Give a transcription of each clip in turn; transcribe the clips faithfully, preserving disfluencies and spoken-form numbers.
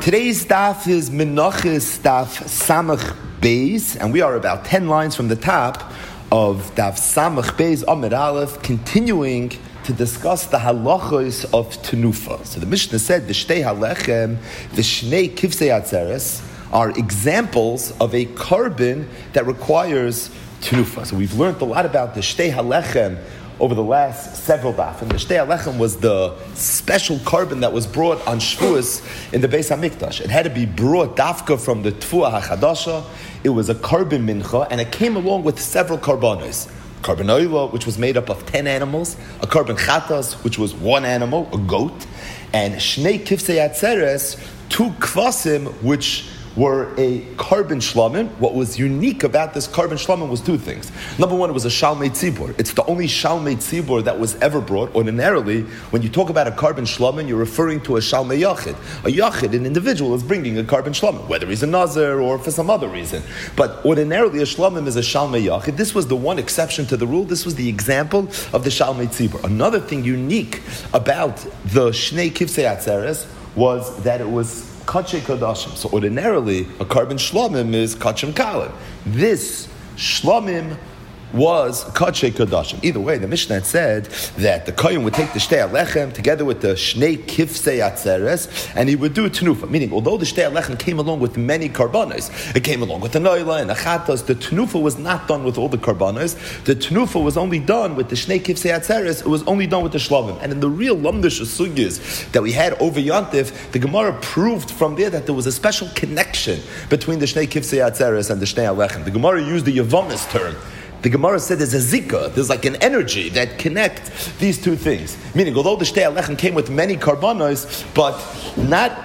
Today's daf is Menachos daf Samach Beis, and we are about ten lines from the top of daf Samach Beis Amid Aleph, continuing to discuss the halachos of tenufa. So the Mishnah said the shtei halechem, the shnei kivsei atzeres are examples of a carbon that requires tenufa. So we've learned a lot about the shtei halechem over the last several daf. And the shtei halechem was the special carbon that was brought on Shavuos in the Beis HaMikdash. It had to be brought dafka from the Tfuah HaChadasha. It was a carbon mincha, and it came along with several carbonos. Carbon oila, which was made up of ten animals, a carbon chatas, which was one animal, a goat, and shnei kivsei atzeres, two kvasim, which were a carbon shlamim. What was unique about this carbon shlamim was two things. Number one, it was a shalmei tzibur. It's the only shalmei tzibur that was ever brought. Ordinarily, when you talk about a carbon shlamim, you're referring to a shalmei yachid. A yachid, an individual, is bringing a carbon shlamim, whether he's a nazir or for some other reason. But ordinarily, a shlamim is a shalmei yachid. This was the one exception to the rule. This was the example of the shalmei tzibur. Another thing unique about the shnei kivsei atzeres was that it was Kachay Kodashim. So ordinarily, a carbon shlamim is Kachem Kalim. This shlamim was Kachay Kodashim. Either way, the Mishnah had said that the Kohen would take the Shtei Alechem together with the Shnei Kivsei Atzeres, and he would do a Tenufa. Meaning, although the Shtei Alechem came along with many carbonos, it came along with the Noila and the Chatas, the Tenufa was not done with all the carbonos. The Tenufa was only done with the Shnei Kivsei Atzeres, it was only done with the Shlavim. And in the real Lamdish Sugyas that we had over Yantif, the Gemara proved from there that there was a special connection between the Shnei Kivsei Atzeres and the Shnei Alechem. The Gemara used the Yavamis term. The Gemara said there's a zika, there's like an energy that connects these two things. Meaning, although the Shtei Alechem came with many carbonos, but not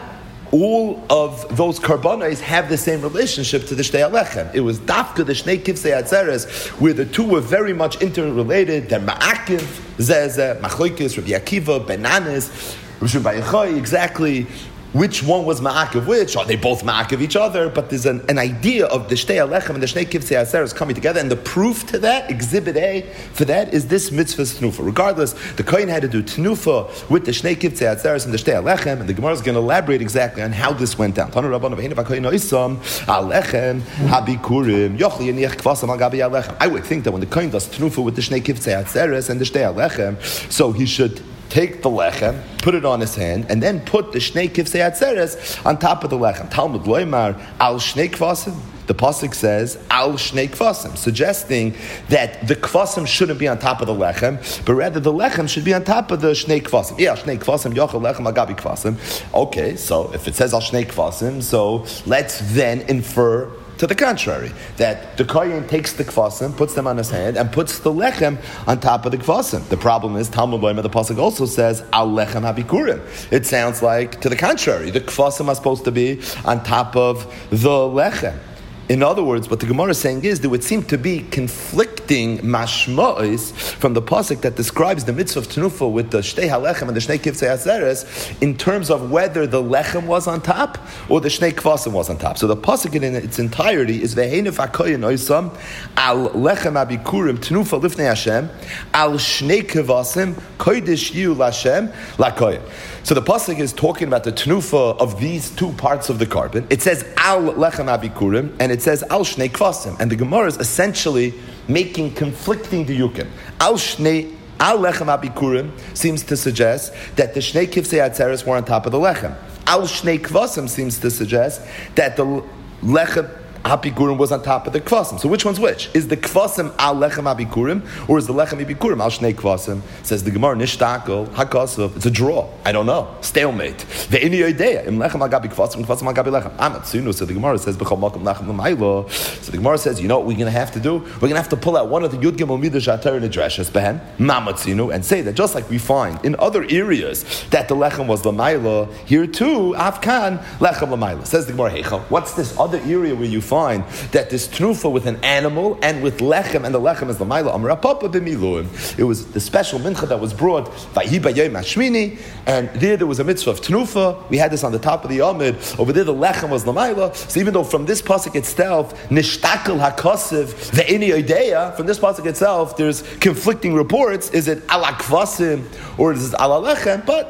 all of those carbonos have the same relationship to the Shtei Alechem. It was dafka, the Shnei Kivsei Atzeres, where the two were very much interrelated. They're ma'akiv, zeh, machloikis, Rabbi Akiva, benanis, Rabbi Yochai, exactly which one was ma'akiv which? Are they both ma'akiv each other? But there's an, an idea of the Shtei Alechem and the Shnei Kivsei Atzeres coming together, and the proof to that, exhibit A, for that is this mitzvah tenufa. Regardless, the Kohen had to do tenufa with the Shnei Kivsei Atzeres and the Shtei Alechem, and the Gemara is going to elaborate exactly on how this went down. Tanu Rabbanu v'hina v'kohen oisam alechem habikurim yochli yeniach kvasam al gabi alechem. I would think that when the Kohen does tenufa with the Shnei Kivsei Atzeres and the Shtei Alechem, so he should take the lechem, put it on his hand, and then put the shnei kivsei atzeres on top of the lechem. Talmud loymar al shnei kvasim. The pasuk says al shnei kvasim, suggesting that the kvasim shouldn't be on top of the lechem, but rather the lechem should be on top of the shnei kvasim. Yeah, shnei kvasim yochel lechem agabi kvasim. Okay, so if it says al shnei kvasim, so let's then infer to the contrary, that the Kohen takes the kvasim, puts them on his hand, and puts the lechem on top of the kvasim. The problem is, Talmud Loyma, the pasuk also says, al lechem habikurim. It sounds like, to the contrary, the kvasim are supposed to be on top of the lechem. In other words, what the Gemara is saying is there would seem to be conflicting mashma'is from the pasuk that describes the mitzvah of tenufa with the shtei halechem and the shnei kivsei atzeres in terms of whether the lechem was on top or the shnei kvasim was on top. So the pasuk in its entirety is ve'henef hakoyin oisam al lechem abikurim tenufa lifnei Hashem al shnei kvasim kodesh yu lashem lakoyin. So the pasuk is talking about the tenufa of these two parts of the carbon. It says al lechem abikurim and it says al shnei kvasim, and the Gemara is essentially making conflicting diyukim. Al shnei al lechem abikurim seems to suggest that the shnei kivsei atzeres were on top of the lechem. Al shnei kvasim seems to suggest that the lechem Habikurim was on top of the kvasim. So which one's which? Is the kvasim al lechem habikurim, or is the lechem habikurim al shnei kvasim? Says the Gemara, nishtakel hakasav. It's a draw. I don't know. Stalemate. Ve'ini yodeya im lechem al gabi kvasim, kvasim al gabi lechem. Amatzinu. So the Gemara says b'chol makom lechem l'maylo. So the Gemara says, you know what we're going to have to do? We're going to have to pull out one of the Yud Gimel Midrash Atar and Adreshes behen mamatzinu and say that just like we find in other areas that the lechem was l'maylo, here too afkan lechem l'maylo. Says the Gemara, heicha. What's this other area where you find find that this tenufa with an animal and with lechem, and the lechem is the maila amra papa b'miluim. It was the special mincha that was brought by Hiba Yom Hashmini, and there there was a mitzvah of tenufa. We had this on the top of the amid. Over there the lechem was the maila. So even though from this pasuk itself, nishtakel hakosiv ve'ini odeya, from this pasuk itself, there's conflicting reports. Is it ala kvasim or is it ala lechem? But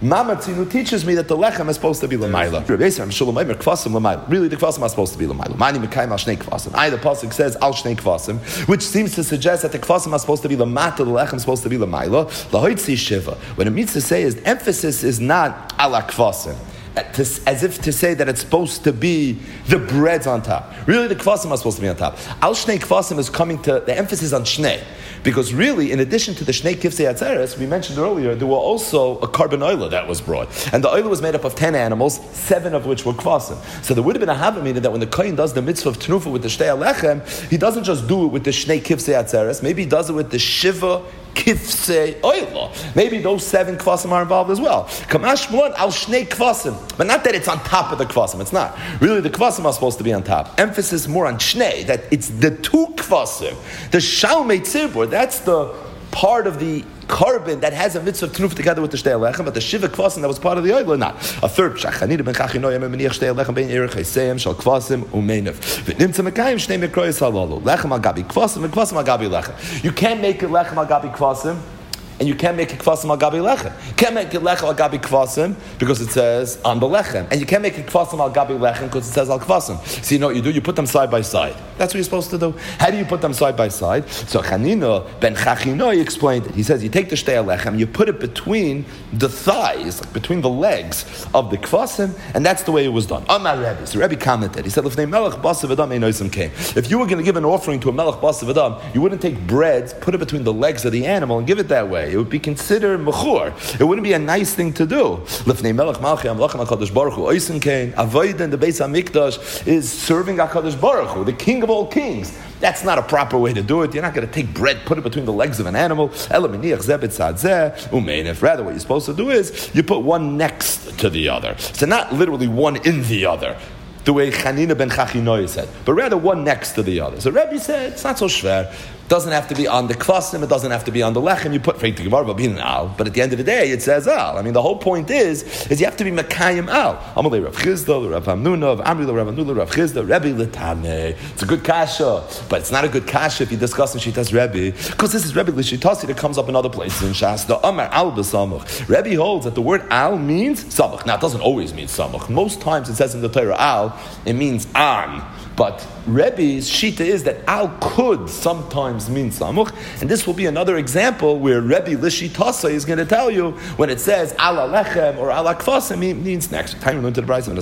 Mama Tzinu teaches me that the lechem is supposed to be l'mayla. Really, the kvasim are supposed to be l'mayla. Mani mekayim al shnei kvasim. I, the pasuk says al shnei kvasim, which seems to suggest that the kvasim are supposed to be l'mata, the lechem is supposed to be l'mayla. Lahoitzi shiva. What it means to say is the emphasis is not ala kvasim, as if to say that it's supposed to be the breads on top. Really, the kvasim are supposed to be on top. Al shnei kvasim is coming to the emphasis on shnei. Because really, in addition to the Shnei Kivsei Atzeres, we mentioned earlier, there were also a carbon oila that was brought. And the oila was made up of ten animals, seven of which were kvasim. So there would have been a havamina that when the Kohen does the mitzvah of Tenufa with the Shtei Alechem, he doesn't just do it with the Shnei Kivsei Atzeres, maybe he does it with the Shiva Kivsei Oila. Maybe those seven kvasim are involved as well. Kamash Mulan al Shnei Kvasim. But not that it's on top of the kvasim, it's not. Really, the kvasim are supposed to be on top. Emphasis more on Shnei, that it's the two kvasim. The Shalmei Tzibur, that's the part of the carbon that has a mitzvah of tenuf together with the shtei alechem, but the shiva kvasim that was part of the oil, not. A third pshach. Chanina ben Chachinoy em meniach shtei alechem ben yerich ha'seim shal kvasim u'meinef. V'nimtza mekayim shnei mikroyes halalu. Lechem al gabi kvasim and kvasim al gabi lechem. You can't make it lechem al gabi kvasim, and you can't make it kvasim al gabi lechem. You can't make it lechem al gabi kvasim because it says on the lechem, and you can't make it kvasim al gabi lechem because it says al kvasim. So you know what you do? You put them side by side. That's what you're supposed to do. How do you put them side by side? So Chanina ben Chachinoi explained it. He says you take the shtei alechem, you put it between the thighs, like between the legs of the kvasim, and that's the way it was done. Amar Rebbe. So Rebbe commented. He said, "If melech basav adam einosim came. If you were going to give an offering to a melech basav adam, you wouldn't take bread, put it between the legs of the animal, and give it that way. It would be considered mechur. It wouldn't be a nice thing to do. Lifnei melech malchi amlachem hakadosh baruch hu oisim came. Avodah in the Beis Hamikdash is serving Hakadosh Baruch Hu, the King of all kings. That's not a proper way to do it. You're not going to take bread, put it between the legs of an animal. Rather, what you're supposed to do is you put one next to the other. So not literally one in the other, the way Chanina ben Chachinoi said, but rather one next to the other. So Rebbe said, it's not so shver. It doesn't have to be on the kvasim, it doesn't have to be on the lechem. You put fake the gemara being al, but at the end of the day, it says al. I mean, the whole point is, is you have to be mekayim al. Amalei Rav Chizda, Rav Hamnuna, Amri Rav Hamnuna, Rav Chizda, Rebbe L'Taneh. It's a good kasha, but it's not a good kasha if you discuss in Shitas Rebbe, because this is Rebbe L'Shitasi that comes up in other places in Shas. The Amar al b'samach. Rebbe holds that the word al means samach. Now, it doesn't always mean samach. Most times it says in the Torah al, it means on. But Rebbe's shita is that al could sometimes mean samuch, and this will be another example where Rebbe Lishitasa is going to tell you when it says ala lechem or ala kvasim means next. Time we learn to the brayso.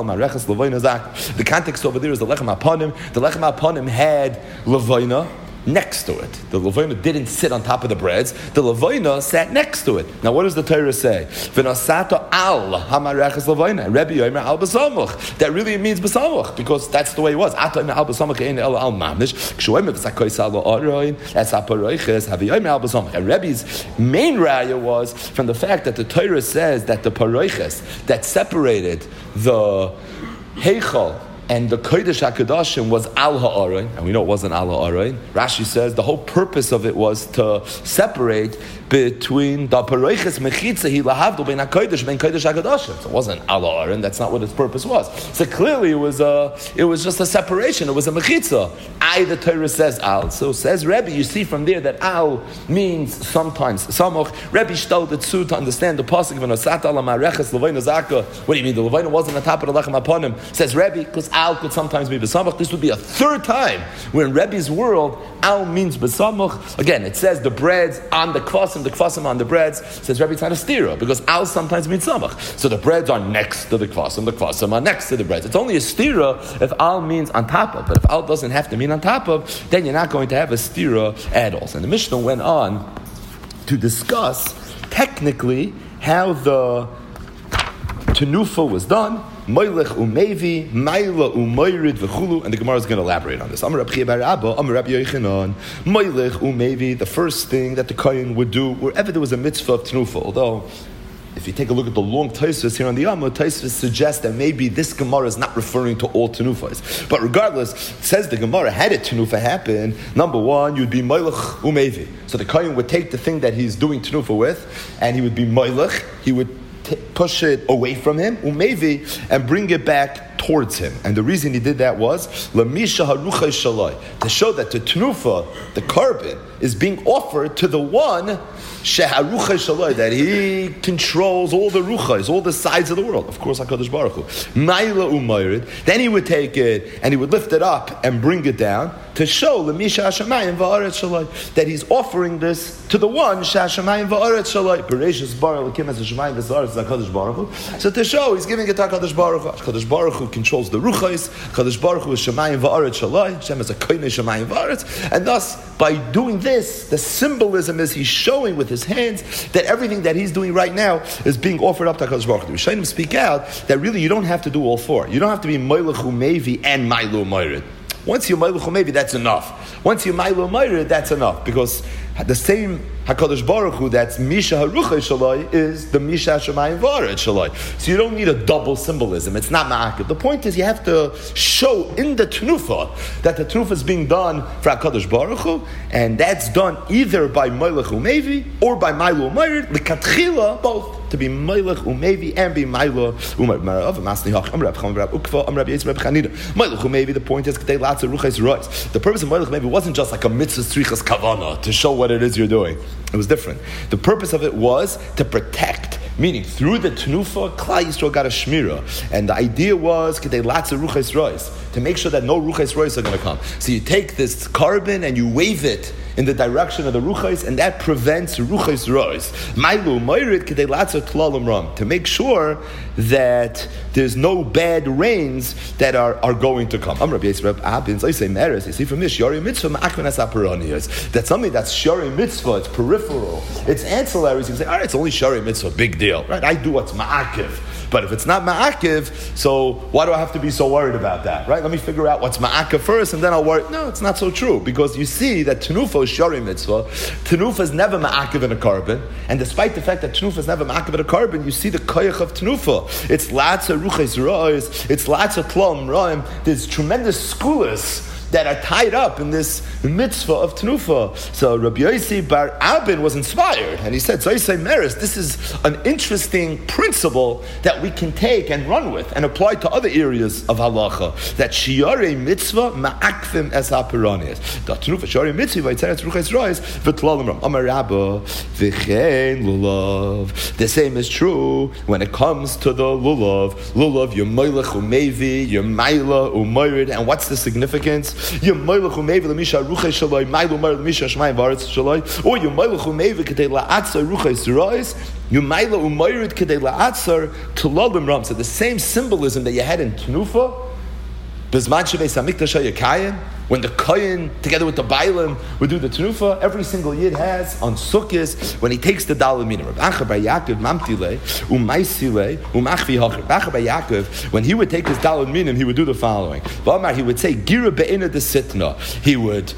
The context over there is the lechem aponim. The lechem aponim had levayna next to it. The levayna didn't sit on top of the breads. The levayna sat next to it. Now, what does the Torah say? V'nasata al hamareches levayna. Rebbe yomer al b'samuch. That really means b'samuch because that's the way it was. Ata yomer al b'samuch ein el al mamish. Kshuomer v'sakois al oroin es aparoiches havi yomer al b'samuch. And Rebbe's main raya was from the fact that the Torah says that the paroiches that separated the heichal and the Kodesh HaKadoshim was Al Ha'aron, and we know it wasn't Al Ha'aron. Rashi says the whole purpose of it was to separate between the Paroiches Mechitza Hi Lahavdul Ben HaKodesh Ben Kodesh HaKadoshim. So it wasn't Al Ha'aron, that's not what its purpose was. So clearly it was a, it was just a separation, it was a Mechitza. I, the Torah says Al. So says Rebbe, you see from there that Al means sometimes Samoch. Rebbe stole the tzu to understand the Pasuk of Nosat Al HaMareches Levayna Zaka. What do you mean? The Levayna wasn't on top of the Lechem Aponim. Says Rebbe, because Al could sometimes be B'samach. This would be a third time where in Rebbe's world, Al means B'samach. Again, it says the breads on the kvasim, the kvasim on the breads. Says Rebbe, it's not a stira, because Al sometimes means Samach. So the breads are next to the kvasim, the kvasim are next to the breads. It's only a stira if Al means on top of. But if Al doesn't have to mean on top of, then you're not going to have a stira at all. And the Mishnah went on to discuss technically how the tenufa was done. Moilech umevi, Maila umoirid v'chulu, and the Gemara is going to elaborate on this. Amar Rab Chia bar Abba, Amar Rabbi Yochanan, Moilech umevi, the first thing that the Kohen would do wherever there was a mitzvah of tenufa, although if you take a look at the long Tosfos here on the Yama, Tosfos suggests that maybe this Gemara is not referring to all tenufas. But regardless, it says the Gemara, had a tenufa happen, number one, you'd be Moilech umevi. So the Kohen would take the thing that he's doing tenufa with, and he would be Moilech, he would T- push it away from him, umevi, and bring it back towards him. And the reason he did that was lamisha haruchay shalai, to show that the tenufa, the carbon, is being offered to the one sheharuchai shalai, that he controls all the ruchais, all the sides of the world. Of course, HaKadosh Baruch Hu. Maila umayrid. Then he would take it and he would lift it up and bring it down to show lemisha hashamayim va'aretz shalai, that he's offering this to the one shashamayim va'aretz shalai. Bereshis bar lekim as hashamayim v'zaretz HaKadosh Baruch Hu. So to show he's giving it to HaKadosh Baruch Hu. HaKadosh Baruch Hu controls the ruchais. HaKadosh Baruch Hu is shamayim va'aretz shalai. Hashem is a koine shamayim va'aretz, and thus by doing this, the symbolism is he's showing with his hands that everything that he's doing right now is being offered up to HaKadosh Baruch Hu. The Rishonim speak out that really you don't have to do all four. You don't have to be Moilech Umevi and Mailu Umayrid. Once you're Moilech Umevi, that's enough. Once you're Mailu Umayrid, that's enough. Because the same HaKadosh Baruch Hu that's Misha Haruchai Shalai is the Misha Hashemayim V'aretz Shalai. So you don't need a double symbolism. It's not ma'akiv. The point is you have to show in the Tnufa that the Tnufa is being done for HaKadosh Baruch Hu, and that's done either by Moilech Umevi or by Mailu Umayrid, L'katchila, both. To be Moilech Umevi and be Mailu Umayrid. Moilech Umevi, the point is K'tei Latza Ruchais Rois. The purpose of Moilech Umevi wasn't just like a mitzvah strichas kavana to show what it is you're doing. It was different. The purpose of it was to protect, meaning through the Tnufa, Klal Yisrael got a shmira. And the idea was K'tei Latza Ruchais Rois, to make sure that no Ruchais Rois are going to come. So you take this carbon and you wave it in the direction of the ruchais, and that prevents ruchais rois. Mailu Umayrid K'dei Latza Tlalim Ram, to make sure that there's no bad rains that are, are going to come. I'm Rabbi Yisrael Abin. I say Meres. You see from this Shari Mitzvah Ma'akvenas Aparonias. That's something that's Shari Mitzvah. It's peripheral. It's ancillaries. You can say, all right, it's only Shari Mitzvah. Big deal, right? I do what's Ma'akiv. But if it's not ma'akiv, so why do I have to be so worried about that, right? Let me figure out what's ma'akiv first, and then I'll worry. No, it's not so true, because you see that tenufa is shari mitzvah. Tenufa is never ma'akiv in a carbon, and despite the fact that tenufa is never ma'akiv in a carbon, you see the koyach of tenufa. It's latza ruches rois, it's latza tlam roim. There's tremendous skulas that are tied up in this mitzvah of tenufa. So Rabbi Yossi Bar Abin was inspired, and he said, so I say, Meres, this is an interesting principle that we can take and run with and apply to other areas of halacha, that shiarei mitzvah ma'akvim es ha'piranias. The tenufa shiarei mitzvah v'yitzeres ruches rois v'tlalim ram. Amar Rabba v'chein lulav. The same is true when it comes to the lulav. Lulav, your moilech umevi, your maila umayrid, and what's the significance? You moilech umevi lemisha ruchei shaloi, mailu umayrid lemisha shmayim v'aretz shaloi, or you moilech umevi k'dei la'atzar ruchei rois, you maila umayrid k'dei la'atzar tlalim ram. So the same symbolism that you had in Tenufa, Bizman Shebeis HaMikdash HaYakayim, when the Kohen, together with the Bailim, would do the Tenufa, every single Yid has on Sukkot, when he takes the Daled Minim. Rav Acha Bar Yaakov Mamtile, Umaisile, Umachvi Hachar. Rav Acha Bar Yaakov, when he would take his Daled Minim, he would do the following. V'amar, he would say, Gira Be'ina de Sitna. He would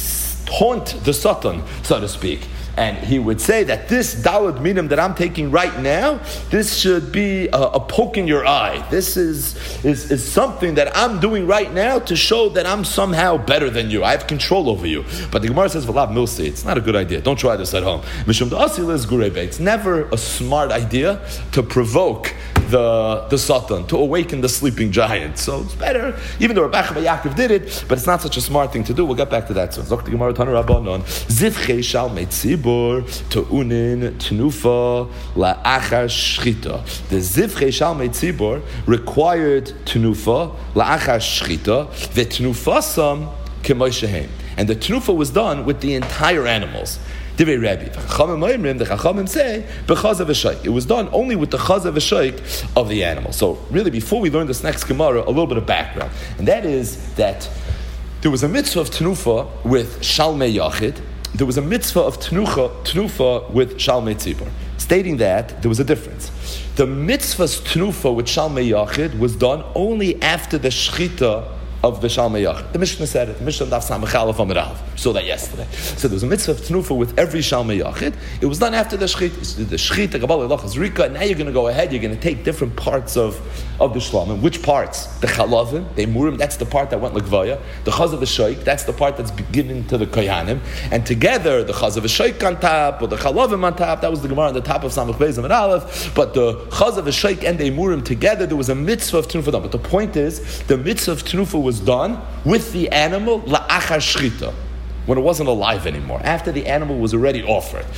taunt the Satan, so to speak. And he would say that this Daled Minim that I'm taking right now, this should be a, a poke in your eye. This is, is is something that I'm doing right now to show that I'm somehow better than you. I have control over you. But the Gemara says, V'lav milsi, it's not a good idea. Don't try this at home. Mishum da'asil is gurebe. It's never a smart idea to provoke the the Satan, to awaken the sleeping giant. So it's better, even though Rabbi Yaakov did it, but it's not such a smart thing to do. We'll get back to that soon. Zok the Gemara Tana Rabbanon, Zivchei shal meitzibur te'unin tenufa la'achar shchita. The Zivchei shal meitzibur required tenufa la'achar shchita ve'tenufasam k'moshehem. And the tenufa was done with the entire animals. Divrei Rabbi. The Chachamim say b'chazav v'shaik. It was done only with the chazav v'shaik of the animal. So really, before we learn this next Gemara, a little bit of background, and that is that there was a mitzvah of tenufa with shalmei yachid. There was a mitzvah of tenufa, tenufa with shalmei tzibur, stating that there was a difference. The mitzvah's tenufa with shalmei yachid was done only after the shchita of the Shalmei Yachid. The Mishnah said it. The Mishnah daf samach aleph amud aleph. We saw that yesterday. So there was a mitzvah of tenufa with every Shalmei Yachid. It was done after the shchit. The shchit, the Kabbalah, Lachas Rika. Now you're going to go ahead. You're going to take different parts of, of the shlamim. Which parts? The chalavim, the emurim. That's the part that went l'gvaya. The chazav v'shoik. That's the part that's given to the koyanim. And together, the chazav v'shoik on top, or the chalavim on top. That was the Gemara on the top of samach beis amud aleph. But the chazav v'shoik and the emurim together, there was a mitzvah of tenufa done. But the point is, the mitzvah of tenufa was done with the animal la'achar shchita, when it wasn't alive anymore, after the animal was already offered.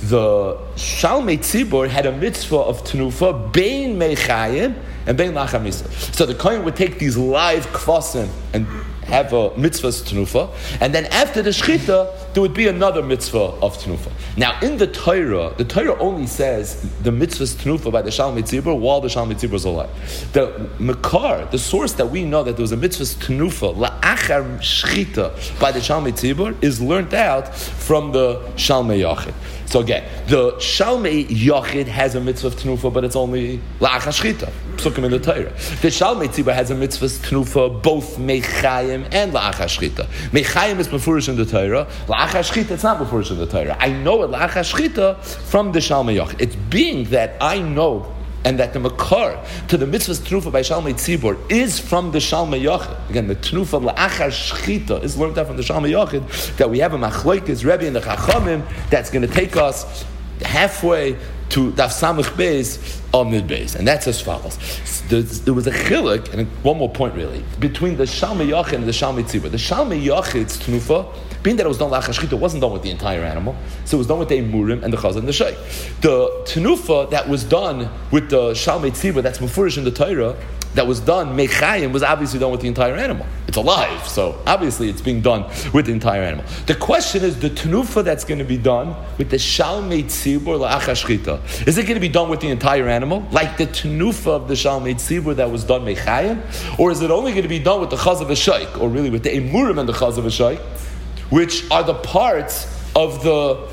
the Shalmei Tzibor had a mitzvah of Tenufa, Bein Mechayim and Bein Lachar Misa. So the Kohen would take these live kvasim and have a mitzvah's Tenufa, and then after the Shechita, there would be another mitzvah of Tenufa. Now in the Torah, the Torah only says the mitzvah's Tenufa by the Shalmei Tzibor while the Shalmei Tzibor is alive. The Makar, the source that we know that there was a mitzvah's Tenufa, La'achar Shechita by the Shalmei Tzibor, is learned out from the Shalmei Yachid. So again, the Shalmei Yachid has a mitzvah of Tenufa, but it's only La'achar Shechita. Psukim in the Torah. The Shalmei Tzibor has a mitzvah Tenufa, both Mechayim and La'achar Shechita. Mechayim is mefurish in the Torah. La'achar Shechita, it's not mefurish in the Torah. I know it La'achar Shechita from the Shalmei Yachid. It's being that I know and that the makar to the mitzvah's Tenufa by Shalmei Tzibor is from the Shalmei Yachid. Again, the Tenufa La'achar Shechita is learned out from the Shalmei Yachid, that we have a Machlokes Rebbe and the Chachamim that's going to take us halfway to Daf Samach Beis Amud Beis, and that's as follows. There was a chiluk, and one more point really, between the Shalmei Yachid and the Shalmei Tzibor. The Shalmei Yachid's Tenufa, being that it was done La'achar Shechita, wasn't done with the entire animal, so it was done with the Emurim and the Chazan and the Sheikh. The Tenufa that was done with the Shalmei Tzibor, that's mefurish in the Torah, that was done, Mechayim, was obviously done with the entire animal. It's alive, so obviously it's being done with the entire animal. The question is, the Tenufa that's going to be done with the Shalmei Tzibor La'achar Shechita, is it going to be done with the entire animal, like the Tenufa of the Shalmei Tzibor that was done Mechayim, or is it only going to be done with the Chaz of a Sheikh, or really with the Emurim and the Chaz of a Sheikh, which are the parts of the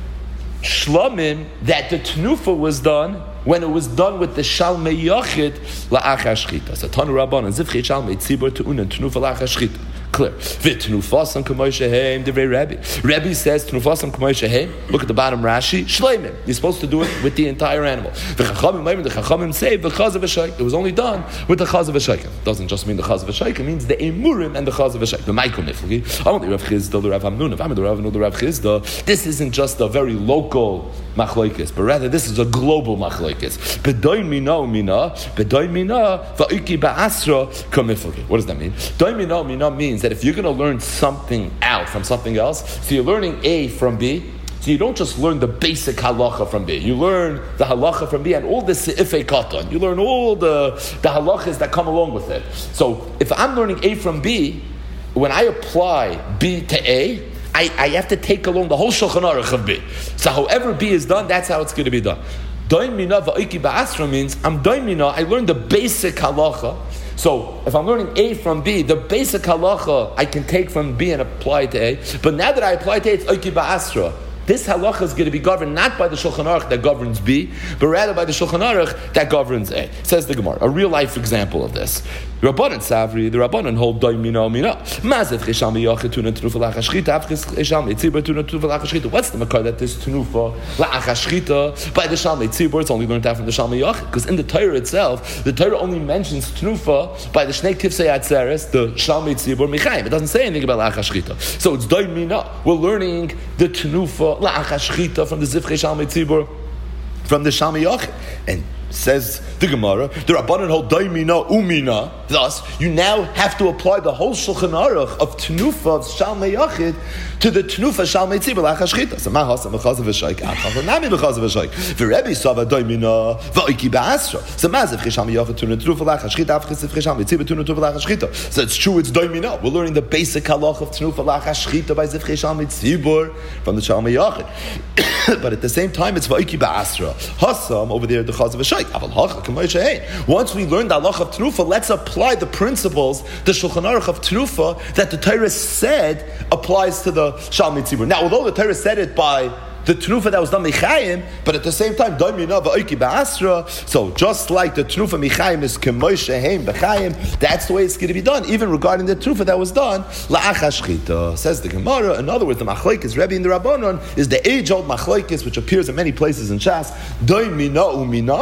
Shlomim that the Tenufa was done when it was done with the Shalmei Yachid La'achar Shechita. So Tanu Rabbanan Zivchei Shalmei Tzibor Te'unan Tenufa La'achar Shechita. Clear. V'Tenufasam K'may Shehem Divrei Rebbe. Rebbe says Tenufasam K'may Shehem. Look at the bottom Rashi. Shleimim. You're supposed to do it with the entire animal. The Chachamim, the Chachamim say the Chaz of a Sheikh. It was only done with the Chaz of a Sheikh. It doesn't just mean the Chaz of a Sheikh. It means the Emurim and the Chaz of a Sheikh. The Maikon Niflgi. I want the Rav Chizda, the Rav Hamnun. If I'm the Rav Hamnun, the Rav Chizda. This isn't just a very local machlokes, but rather this is a global machlokes. Bedoin mina mina, bedoin mina va'iki ba'asra kamiflgi. What does that mean? Bedoin mina mina means that if you're going to learn something out from something else, so you're learning A from B, so you don't just learn the basic halacha from B. You learn the halacha from B and all the se'ifei katan. You learn all the, the halachas that come along with it. So if I'm learning A from B, when I apply B to A, I, I have to take along the whole Shulchan Aruch of B. So however B is done, that's how it's going to be done. Doin mina va'iki ba'asra means I'm doin mina, I learned the basic halacha. So if I'm learning A from B, the basic halacha I can take from B and apply it to A. But now that I apply it to A, it's oiki ba'asra. This halacha is going to be governed not by the Shulchan Aruch that governs B, but rather by the Shulchan Aruch that governs A. Says the Gemara, a real life example of this. Rabbanan Savri, the Rabbanan hold doy mina mina. Mazev chesham yachid tuna tenufa la'achar shechita, avchis chesham etzibur tuna tenufa la'achar shechita. What's the makar that this tenufa la'achar shechita by the Shalmei Tzibor? It's only learned out from the Shalmei Yachid, because in the Torah itself, the Torah only mentions tenufa by the Shnei Tifsei Atzeres, the Shalmei Tzibor Mechayim. It doesn't say anything about la'achar shechita. So it's doy mina. We're learning the tenufa la'achar shechita from the Zivchei Shalmei Tzibor, from the Shalmei Yachid. And says the Gemara, the Rabbanan hold daimina umina. Thus, you now have to apply the whole Shulchan Aruch of Tenufa of Shalmei Yachid to the Tenufa Shalmei Tzibor la'achar shechita. So mahasa mechazav v'shaik achar nami mechazav v'shaik. V'Rebbe sava daimina va'iki ba'asra. So mazav cheshalmei Yachid to the Tenufa la'achar shechita avchis cheshalmei Tzibor to the Tenufa la'achar shechita. So it's true, it's daimina. We're learning the basic halach of Tenufa la'achar shechita by ziv cheshalmei Tzibor from the Shalmei Yachid. But at the same time, it's va'iki ba'asra. Hasam over there the chazav v'shaik. Once we learn the halach of Tenufa, let's apply the principles, the Shulchan Aruch of Tenufa, that the Torah said applies to the Shalmei Tzibor. Now, although the Torah said it by the Tenufa that was done Mechayim, but at the same time, Daimina va'oiki ba'asra. So just like the Tenufa Mechayim is K'moy Shehem B'chayim, that's the way it's going to be done, even regarding the Tenufa that was done la'achar shechita. Says the Gemara. In other words, the Machlokes Rebbe and the Rabbanon is the age-old Machlokes, which appears in many places in Shas. Daimina umina.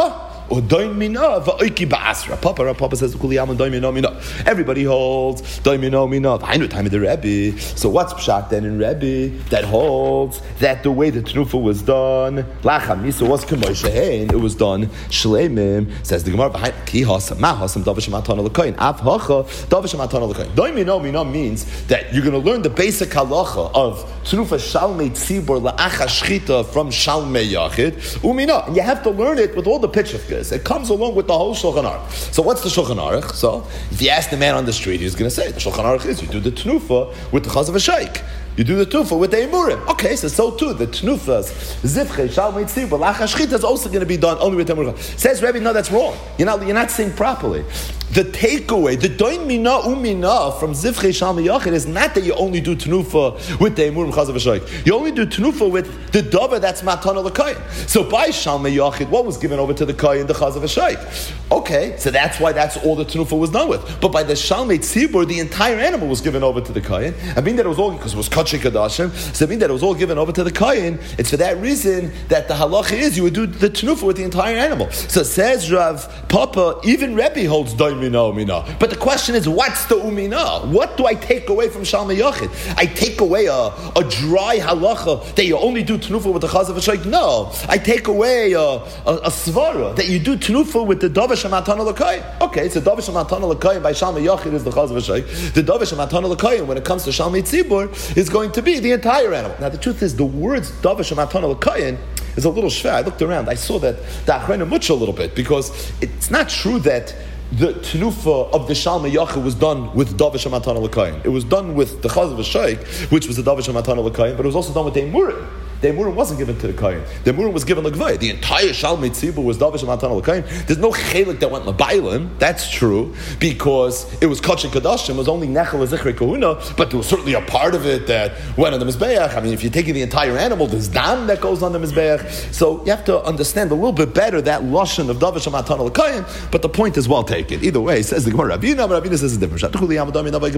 udoin mina va'oiki ba'asra. Papa, Rav Papa says kuli yaman doin mina mina. Everybody holds doin mina mina. V'hainu time of the Rebbe. So what's pshat then in Rebbe that holds that the way the tenufa was done lacham misa was k'moshe hein, it was done shleimim. Says the Gemara behind ki hasam ma hasam davar shematana l'koyin av hacha davar shematana l'koyin. Doin mina mina means that you're going to learn the basic halacha of tenufa shalmei tzibur la'acha shchita from shalmei yachid umina. And you have to learn it with all the pitchufkas. It comes along with the whole Shulchan Aruch. So what's the Shulchan Aruch? So if you ask the man on the street, he's going to say the Shulchan Aruch is you do the tenufa with the chaz of a sheikh. You do the tufa with the emurim. Okay, so so too the tnufas zivche shalmei tzibur la'acha shchita is also going to be done only with the emurim. Says Rebbe, no, that's wrong. You're not you're not saying properly. The takeaway, the doin mina umina from zivche shalmei yachid is not that you only do tenufa with the emurim chaz of a sheikh. You only do tenufa with the davar that's matana l'kayin. So by shalmei yachid, what was given over to the kayin, the chaz of a sheikh? Okay, so that's why that's all the tenufa was done with. But by the shalmei tzibur, the entire animal was given over to the kayin. I mean that it was all because it was kachik kadashim. So I mean that it was all given over to the kayin. It's for that reason that the halacha is you would do the tenufa with the entire animal. So says Rav Papa, even Rebbe holds doin mina umina. But the question is, what's the umina? What do I take away from shalmei yachid? I take away a, a dry halacha that you only do tenufa with the chaz of a sheikh? No. I take away a, a, a svara that you do tenufa with the davar shematana l'kayim. Okay, so davar shematana l'kayim by shalmei yachid is the chaz of a sheikh. The davar shematana l'kayim when it comes to shalmei tzibur is going to be the entire animal. Now the truth is, the words davar shematana l'kayim is a little shver. I looked around. I saw that the achreinu much a little bit because it's not true that the tenufa of the shalmei yachid was done with davar shematana l'kayim. It was done with the chaz of a sheikh, which was the davar shematana l'kayim, but it was also done with the emurim. The emurim wasn't given to the kayin. The emurim was given l'gvay. The entire shalmei tzibur was davar shematana l'kayim. There's no chelik that went l'baylim. That's true because it was kachik kadashim. It was only nechel zichrei kahuna, but there was certainly a part of it that went on the mizbeach. I mean, if you're taking the entire animal, there's dam that goes on the mizbeach. So you have to understand a little bit better that lashon of davar shematana l'kayim. But the point is well taken. Either way, says the Gemara. Rabbeinu, but Rabbeinu says it's different. Really, Rabbi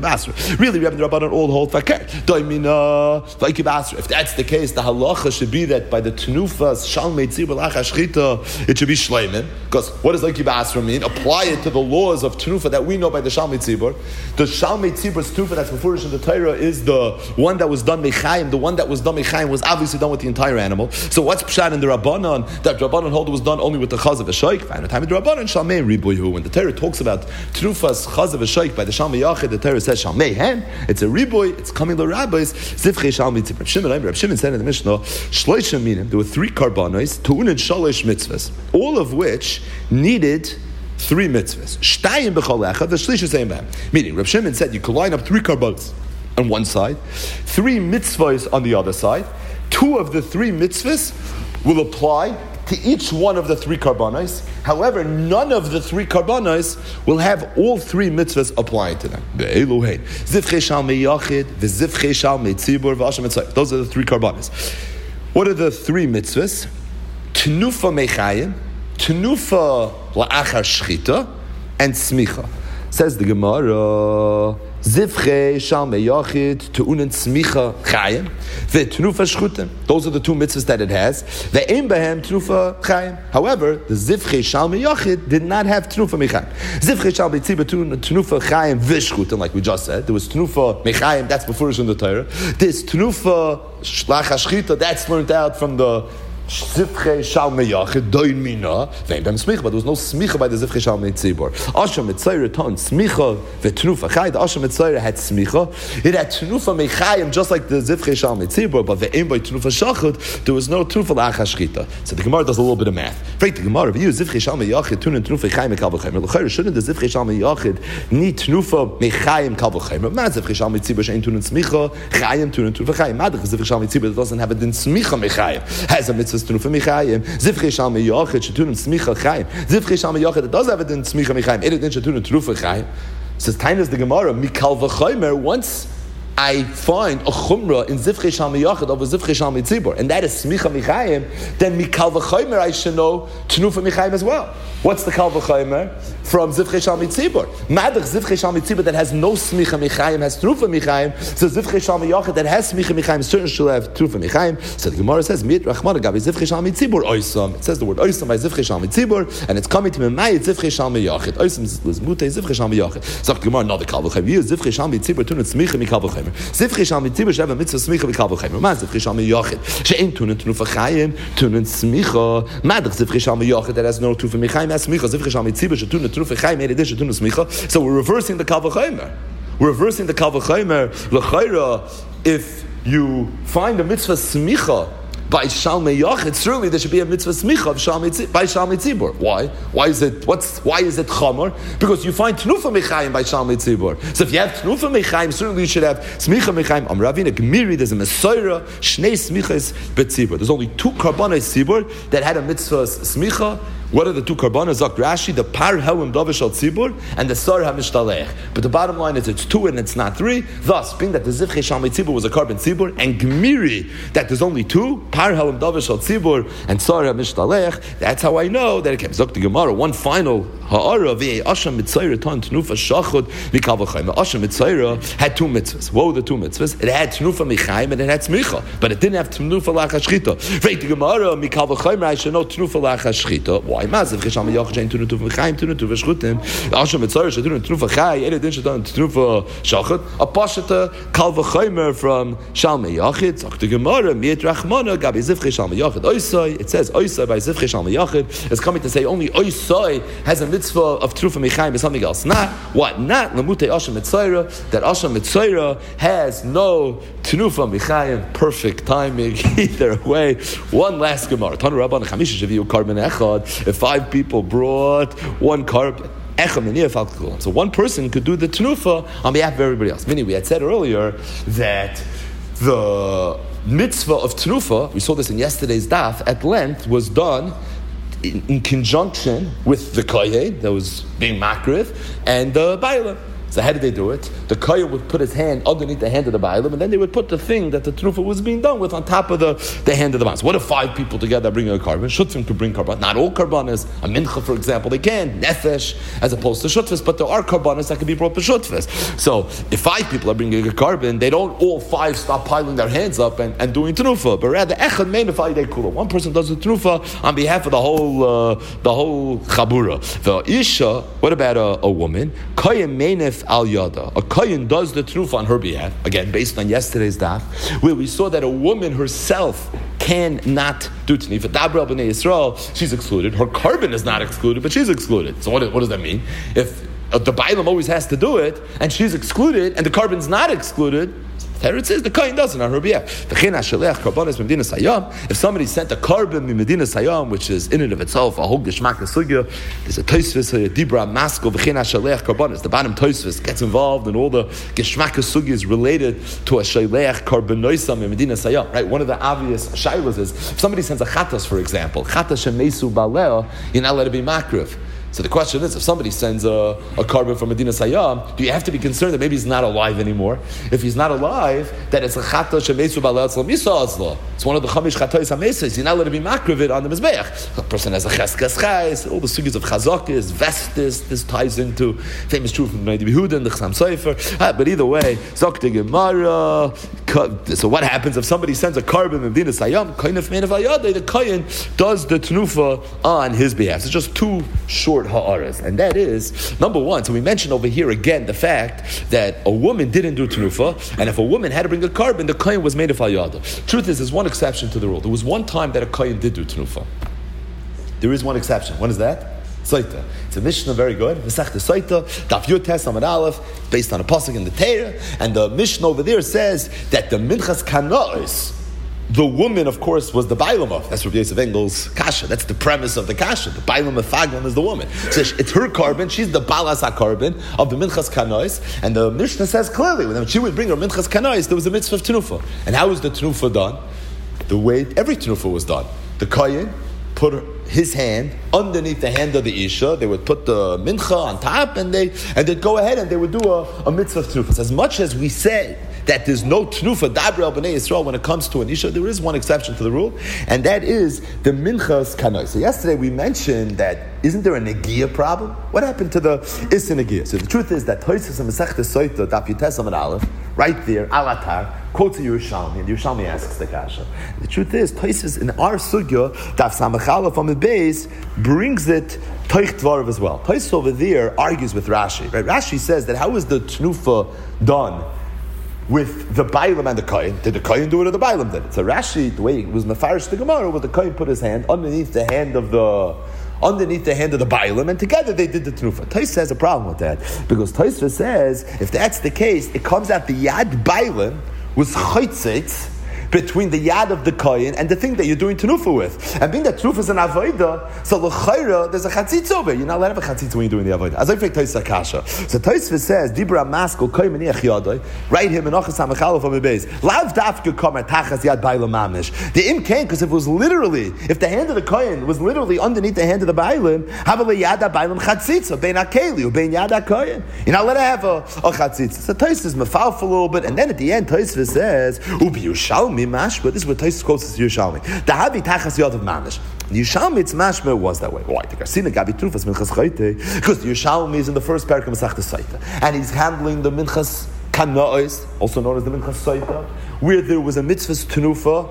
Rabbanan all hold fakir. If that's the case, the halacha should be that by the tenufas shalmei tzibur la'acha shchita, it should be shleimin. Because what does like Asra mean? Apply it to the laws of tenufa that we know by the shalmei tzibur. The shalmei tzibur's tenufa that's before in the Torah is the one that was done mechayim. The one that was done mechayim was obviously done with the entire animal. So what's pshat in the Rabbanan that Rabbanan hold was done only with the chaz of a sheikh? Find the time of the Rabbanan shalmei ribuyu. When the Torah talks about tenufas chaz of a sheikh by the shalmei yachid, the Torah says shalmei hen. It's a ribuy. It's coming to rabbis. Zivchei shalmei tzibur. Reb Shimon, Reb Shimon said in the Mishnah, shloisha minim. There were three karbanos, tu'unin shalosh mitzvahs, all of which needed three mitzvahs. Shtayim b'chol echad, the shlish is b'hem. Meaning, Reb Shimon said you could line up three karbanos on one side, three mitzvahs on the other side. Two of the three mitzvahs will apply to each one of the three karbanos. However, none of the three karbanos will have all three mitzvahs applying to them. Those are the three karbanos. What are the three mitzvahs? Tenufa mechayim, tenufa la'achar shchita, and smicha. Says the Gemara, zivche shalmei yachid te'unen smicha chayim, ve'tenufa shchutim. Those are the two mitzvahs that it has. Ve'ein behem tenufa chayim. However, the zivche shalmei yachid did not have tenufa mechayim. Zivche shalmei tzibur tenufa chayim v'shchutim, like we just said. There was tenufa mechayim, that's before in the Torah. This tenufa la'achar shchita, that's learned out from the Zivchei shalmei yachid doin mina ve'im b'hem smicha, but there was no smicha by the zivchei shalmei tzibur. Asher mitzayir ton smicha ve'tenufa chayim. The Asher mitzayir had smicha. It had tenufa mechayim just like the zivchei shalmei tzibur, but ve'im by tenufa shachud there was no tenufa la'achar shchita. So the Gemara does a little bit of math. Break the Gemara. If you use zivchei shalmei yachid tunin tenufa chayim kal v'chayim, l'chayr shouldn't the zivchei shalmei yachid need tenufa mechayim kal v'chayim? Ma zivchei shalmei tzibur she'in tunin smicha chayim tunin tenufa chayim. Ma zivchei shalmei tzibur that doesn't have a din smicha mechayim has a mitzvah tenufa mechayim. Zivchei shalmei yachid shetunim smicha chayim. Zivchei shalmei yachid it does have a din smicha mechayim. It didn't shetunim tenufa chayim. Says Tainas the Gemara mikal v'chaymer. Once I find a chumrah in Zivchei Shal Miyachid over Zivchei Shal Mitzibur, and that is Smicha Michayim, then Mikal V'Chomer I should know Tnufa Michayim as well. What's the Kal V'Chomer? From Zivchei Shal Mitzibur. Madach Zivchei Shal Mitzibur that has no Smicha Michayim has Tnufa Michayim, so Zivchei Shal Miyachid that has Smicha Michayim certainly should have Tnufa Michayim. So the Gemara says, Mit Rachmana Gabi Zivchei Shal Mitzibur Oisam. It says the word Oisam by Zivchei Shal Mitzibur, and it's coming to Memay Zivchei Shal Miyachid. Oisam is Mutei Zivchei Shal Miyachid. So the Gemara, no, the Kal V'Chomer. You Zivchei Shal Mitzibur Tunut Smicha Mikal V'Chomer. Zivchei Shal Mitzibur should have a mitzvah smicha Mikal V'Chomer. Ma Zivchei Shal Miyachid she'en Tunut Tnufa Chayim Tunut Smicha. Madach Zivchei Shal Miyachid that has no Tnufa Michayim has Smicha. Zivchei Shal Mitzibur should Tunut Tnufa Chayim made addition Tunut Smicha. So we're reversing the Kal V'Chomer. We're reversing the Kal V'Chomer. L'chayra, if you find a mitzvah smicha by Shal Meyachid, certainly there should be a mitzvah smicha of Shal Mitzibur, by Shal Mitzibur. Why? Why is it? What's? Why is it chamor? Because you find Tnufa Mechayim by Shal Mitzibur. So if you have Tnufa Mechayim, certainly you should have Smicha Mechayim. Am Ravina Gemiri. There's a Mesorah Shnei Smichas Betzibur. There's only two karbanos Tzibur that had a mitzvah smicha. What are the two karbanos? Zok Rashi, the par helim davish al tzibur and the sar hamishtalech. But the bottom line is it's two and it's not three. Thus, being that the zivchei shal mitzibur was a carbon tzibur and gemiri that there's only two par helim davish al tzibur and sar hamishtalech. That's how I know that it came. Zok the Gemara. One final ha'ara v'ei asham mitzayra ton tnufa shachud mikal v'chayim. Asham mitzayra had two mitzvahs. What were the two mitzvahs? It had tnufa michayim and it had smicha, but it didn't have tnufa lachashchita. V'ei the Gemara mikal v'chayim I should know tnufa lachashchita. Why? Maziv Chesham Miyachid she'en Tunut Tnufa Chayim Tunut Tnufa Shchutim Asham Mitzayra she'en Tnufa Chayim Ere Din she'en Tnufa Shachut a Pashata Kal V'Chomer from Shal Miyachid. Zok the Gemara Miet Rachmana Gabi Zivchei Shal Miyachid Oisai. It says Oisai by Zivchei Shal Miyachid. It's coming to say only Oisai has a mitzvah of Tnufa Michayim and something else. Not what? Not Lamutei Asham Mitzayra. That Asham Mitzayra has no Tnufa Michayim. Perfect timing either way. One last Gemara. Tanu Rabban Chamisha Shaviu Karben Echad. If five people brought one carbon, so one person could do the tenufa on behalf of everybody else. Meaning, we had said earlier that the mitzvah of tenufa, we saw this in yesterday's daf at length, was done in, in conjunction with the kohen that was being makriv and the bailam. So how did they do it? The kohen would put his hand underneath the hand of the bailam, and then they would put the thing that the tenufa was being done with on top of the, the hand of the bailam. So what if five people together bring a carbon? Shutvim could bring carbon. Not all carbonas. A mincha, for example, they can. Nefesh, as opposed to shutvis, but there are carbonas that can be brought to shutvis. So if five people are bringing a carbon, they don't all five stop piling their hands up and, and doing tenufa, but rather echad mein v'ayidei kula. One person does the tenufa on behalf of the whole uh, the whole chabura. The isha, what about a, a woman? Kohen meinef al yada. A kohen does the tenufa on her behalf. Again, based on yesterday's daf, where we saw that a woman herself cannot do tenufa. Dabra b'nei Yisrael, she's excluded. Her carbon is not excluded, but she's excluded. So what, what does that mean? If uh, the bailam always has to do it, and she's excluded, and the carbon's not excluded, Teretz says the kohen doesn't on her behalf. If somebody sent a carbon in Medina Sayam, which is in and of itself a whole geshmak sugya, there's a Tosfos, a Dibra Masko, v'chein hashalech karbonis. The bottom Tosfos gets involved in all the geshmak sugyas related to a shalech karbonoisam in Medina Sayam. Right? One of the obvious shaylas is if somebody sends a chatas, for example, chatas shemesu baleo, you're not allowed to be makriv. So the question is, if somebody sends a, a carbon from Medina Sayam, do you have to be concerned that maybe he's not alive anymore? If he's not alive, that it's a chata shemesu balei atzla misa atzla. It's one of the chamish chatois hamesas. You're not allowed to be makrivid on the mizbeach. A person has a cheskas chais, all the sugis of chazakis, vestis. This ties into famous truth from Nadi Behuda and the Chasam Sofer. Ah, but either way, Zokte Gemara. So what happens if somebody sends a carbon from Medina Sayam? Kohen of Meinavayadei, the kohen does the tenufa on his behalf. It's just two short ha'aras, and that is number one. So we mentioned over here again the fact that a woman didn't do tenufa, and if a woman had to bring a carbon, the kohen was made of hayada. Truth is, there's one exception to the rule. There was one time that a kohen did do tenufa. There is one exception. What is that? Saita. It's a Mishnah, very good. Masechta Saita, Daf Yutes Amud Aleph, based on a pasuk in the Torah, and the Mishnah over there says that the Minchas Kanais, the woman, of course, was the Bailamah. That's Rabbi Yosef Engel's kasha. That's the premise of the kasha. The Bailamah Faglam is the woman. So it's her carbon. She's the Balas HaKarbon of the Minchas Kanais. And the Mishnah says clearly, when she would bring her Minchas Kanais, there was a mitzvah of Tenufa. And how was the Tenufa done? The way every Tenufa was done. The Kohen put her, his hand underneath the hand of the Isha. They would put the mincha on top, and they and they'd go ahead and they would do a, a mitzvah of tenufa. As much as we say that there's no Tnufa Dabra B'nai Yisrael when it comes to an Isha. There is one exception to the rule, and that is the Minchas Kanoi. So yesterday we mentioned that, isn't there a Negiah problem? What happened to the Issa Negiah? So the truth is that Toysus and Masechta Soita, Daf Yutes Amud Aleph, right there, Alatar, quotes a Yerushalmi, and Yerushalmi asks the Kasha. The truth is, Toysus in our Sugya, Daf Samach Aleph on the base, brings it Toich Dvarav as well. Toysus over there argues with Rashi. Right? Rashi says that how is the Tnufa done with the Bailam and the Kohen? Did the Kohen do it or the Bailam did it? So Rashi, the way it was Mefarish the Gemara, was the Kohen put his hand underneath the hand of the underneath the hand of the Bailam, and together they did the Tnufa. Tosfos has a problem with that, because Tosfos says, if that's the case, it comes out the Yad Bailam was Chaitzitz between the yad of the kohen and the thing that you're doing tenufa with. And being that tenufa is an avodah, so l'chayra, there's a chatzitz over. You're not allowed to have a chatzitz when you're doing the avodah. As I think Tosfos Akasha. So Tosfos says, Dibra Maskul kohen meniach yadai, right here, menachas hamachalaf on the base. Lav dafka come at tachas yad bailam mamish. The im came, because if it was literally, if the hand of the kohen was literally underneath the hand of the bailam, havale yada bailam chatzitza, bein akeli, bein yada kohen. You're not allowed to have a, a chatzitza. So Tosfos is mefalf a little bit, and then at the end, Tosfos says, ubi Yerushalmi mashma. This is what Tosfos quotes as Yerushalmi. Dahabi tachas yad of mamish. The Yerushalmi, its mashma was that way. Why? The Garsina Gabi Trufas Minchas Chayte, because the Yerushalmi is in the first parak of Masechta Saita, and he's handling the Minchas Kana'os, also known as the Minchas Saita, where there was a mitzvah's tenufa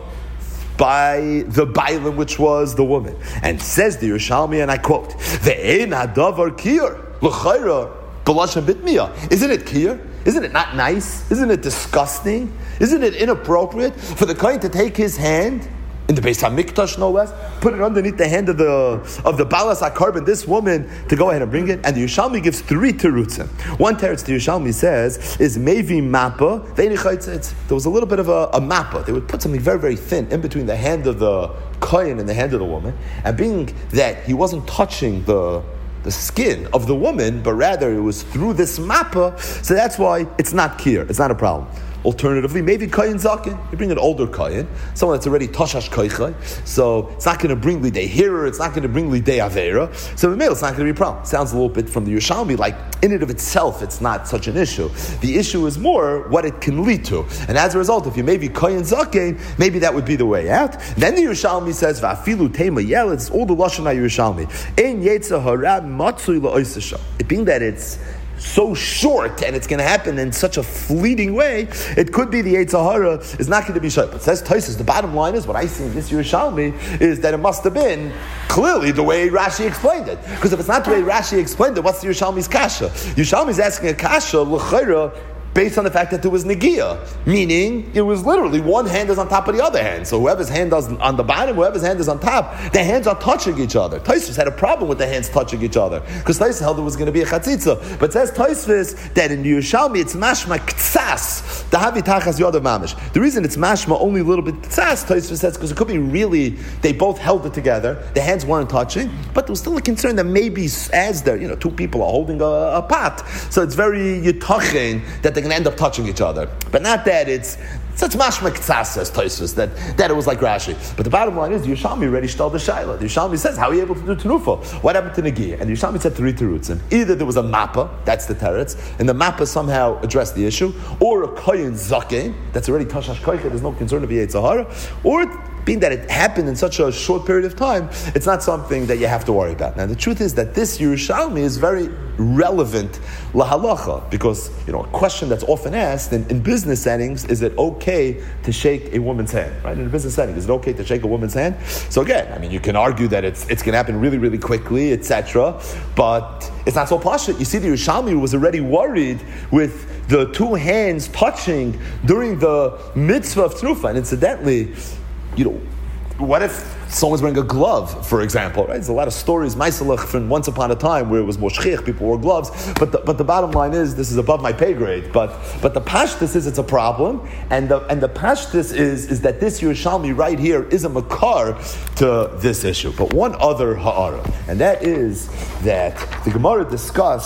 by the Bailam, which was the woman. And says the Yerushalmi, and I quote, Ve'ein hadavar kiyur l'chayra b'lashon bitmiyah. Isn't it kiyur? Isn't it not nice? Isn't it disgusting? Isn't it inappropriate for the kohen to take his hand in the Beis HaMikdash, no less, put it underneath the hand of the of the Balas HaKarban, this woman, to go ahead and bring it? And the Yerushalmi gives three terutzim. One teretz the Yerushalmi says is Mevi Mappa. There was a little bit of a, a mappa. They would put something very, very thin in between the hand of the kohen and the hand of the woman, and being that he wasn't touching the the skin of the woman, but rather it was through this mappa, so that's why it's not kir, it's not a problem. Alternatively, maybe kohen zaken, you bring an older kohen, someone that's already tashash koichay, so it's not going to bring lidei hearer, it's not going to bring lidei avera, so the male, it's not going to be a problem. Sounds a little bit from the Yerushalmi like in and of itself it's not such an issue. The issue is more what it can lead to, and as a result, if you maybe kohen zaken, maybe that would be the way out. Then the Yerushalmi says va'afilu tema yel, it's all the lashon Yerushalmi. Ein yetzer hara matzui la'oisesha. It being that it's so short and it's going to happen in such a fleeting way, it could be the Yetzer Hara is not going to be short. But says Tosfos, the bottom line is what I see in this Yerushalmi is that it must have been clearly the way Rashi explained it. Because if it's not the way Rashi explained it, what's the Yerushalmi's kasha? Yerushalmi's asking a kasha l'chayra based on the fact that there was negiah, meaning it was literally one hand is on top of the other hand. So whoever's hand is on the bottom, whoever's hand is on top, the hands are touching each other. Tosfos had a problem with the hands touching each other because Tosfos held there was going to be a chatzitza. But says Tosfos that in Yerushalmi it's mashma ktsas, the havi tachas yada mamish. The reason it's mashma only a little bit ktsas, Tosfos says, because it could be really they both held it together, the hands weren't touching, but there was still a concern that maybe as they're, you know, two people are holding a, a pot, so it's very yitachin that they can end up touching each other, but not that it's such mashma ktsas, says Tosfos, that, that it was like Rashi. But the bottom line is the Yerushalmi already stole the shaila. The Yerushalmi says, how are you able to do tenufa? What happened to negiah? And the Yerushalmi said three terutzim. Either there was a mappa, that's the teretz, and the mappa somehow addressed the issue, or a kohen zaken, that's already tashash koichet, there's no concern of Yetzer Hara, or being that it happened in such a short period of time, it's not something that you have to worry about. Now, the truth is that this Yerushalmi is very relevant lahalacha, because, you know, a question that's often asked in, in business settings, is it okay to shake a woman's hand? Right? In a business setting, is it okay to shake a woman's hand? So again, I mean, you can argue that it's it's going to happen really, really quickly, et cetera, but it's not so pashut. You see, the Yerushalmi was already worried with the two hands touching during the mitzvah of tenufa, and incidentally, you know, what if someone's wearing a glove, for example, right? There's a lot of stories, Maisalach, from once upon a time where it was moshchich, people wore gloves, but the, but the bottom line is, this is above my pay grade, but but the pashtus is it's a problem, and the and the pashtus is, is that this Yerushalmi right here is a makar to this issue. But one other ha'ara, and that is that the Gemara discussed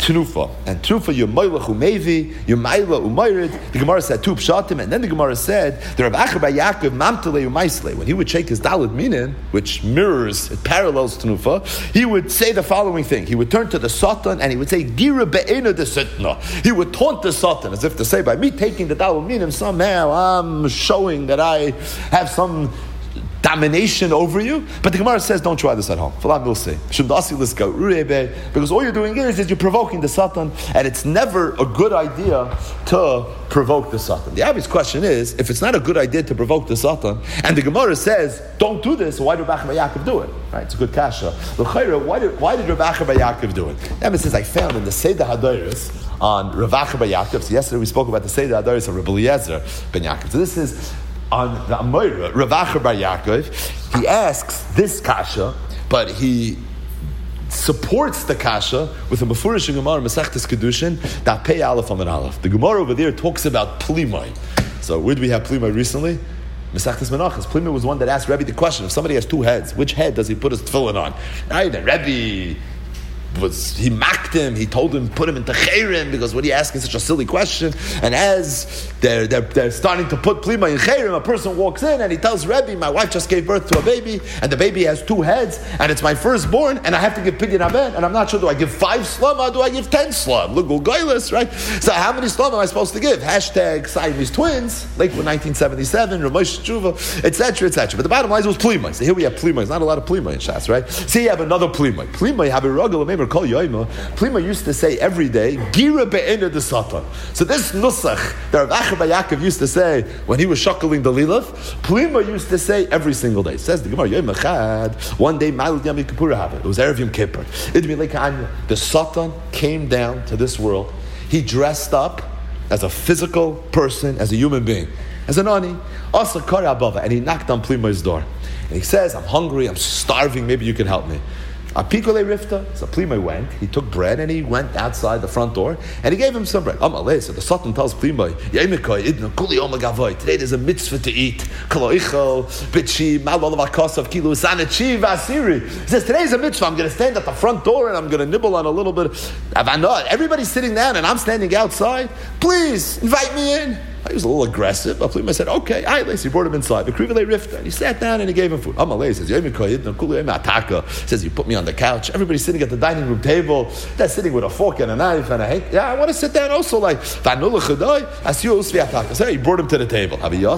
Tnufa. And Tnufa, Yumayla Chumevi, Yumayla Umayrid. The Gemara said two pshatim, and then the Gemara said, the Rav Acher Bar Yaakov, Mamtele Umaisle. When he would shake his Dalet Minin, which mirrors, it parallels Tnufa, he would say the following thing. He would turn to the Satan and he would say, Gira Be'ena de Sitna. He would taunt the Satan, as if to say, by me taking the Dalet Minin, somehow I'm showing that I have some domination over you. But the Gemara says, don't try this at home. We'll see. Because all you're doing is, is you're provoking the Satan, and it's never a good idea to provoke the Satan. The obvious question is, if it's not a good idea to provoke the Satan, and the Gemara says, don't do this, why did Rav Acher Bar Yaakov do it? Right? It's a good kasha. Why did, why did Rav Acher Bar Yaakov do it? That says, I found in the Seder Hadairos on Rav Acher Bar Yaakov. So yesterday we spoke about the Seder Hadairos of Rabbi Eliezer ben Yaakov. So this is on the Amoira, Rav Acher Bar Yaakov. He asks this kasha, but he supports the kasha with a Mefurish Gemara, Masechtas Kedushin, that Pei Aleph Amud Aleph. The Gemara over there talks about Plimai. So where do we have Plimai recently? Masechtas Menachos. Plimai was one that asked Rebbe the question, if somebody has two heads, which head does he put his tefillin on? Right, and Rebbe was, he mocked him, he told him, put him into Chayrim, because what are you asking such a silly question? And as they're, they're, they're starting to put Plima in Chayrim, a person walks in and he tells Rebbe, my wife just gave birth to a baby, and the baby has two heads, and it's my firstborn, and I have to give Pidyon Aben, and I'm not sure, do I give five slum, or do I give ten slum? Look, Gulgailis, right? So how many slum am I supposed to give? Hashtag Siamese twins, Lakewood nineteen seventy-seven, Ramosh Tshuva, et cetera, et cetera. But the bottom line is it was Plima. So here we have Plima. There's not a lot of Plima in Shas, right? So you have another Plima. Plima, you have a Ragel, Kol Yoima. Plima used to say every day, Gira be'ena de Satan. So this nusach that Rav Acher Bar Yaakov used to say when he was shuckling the Lilith, Plima used to say every single day. It says the Gemara, Yom Echad, one day Ma'alid Yom Kippur happened. It was Erev Yom Kippur. The Satan came down to this world. He dressed up as a physical person, as a human being, as an ani, Asa Kari Abava, and he knocked on Plima's door. And he says, I'm hungry, I'm starving, maybe you can help me. Apikole Rifta. So Plimai went, he took bread and he went outside the front door and he gave him some bread. Amalei, so the Satan tells Plimai, Yemikai, Idna, Kuli Omagavoy, today there's a mitzvah to eat. Kaloichel, Bitchi, Malolavakosav, Kilu, Sanachi, Vasiri. He says, today's a mitzvah, I'm going to stand at the front door and I'm going to nibble on a little bit. Everybody's sitting down and I'm standing outside. Please, invite me in. He was a little aggressive. But Plima said, okay, all right, he brought him inside. The Krivele Rifta, and he sat down and he gave him food. Amalei says, says, you put me on the couch. Everybody's sitting at the dining room table. They're sitting with a fork and a knife and a hank. Yeah, I want to sit down also like, so he brought him to the table.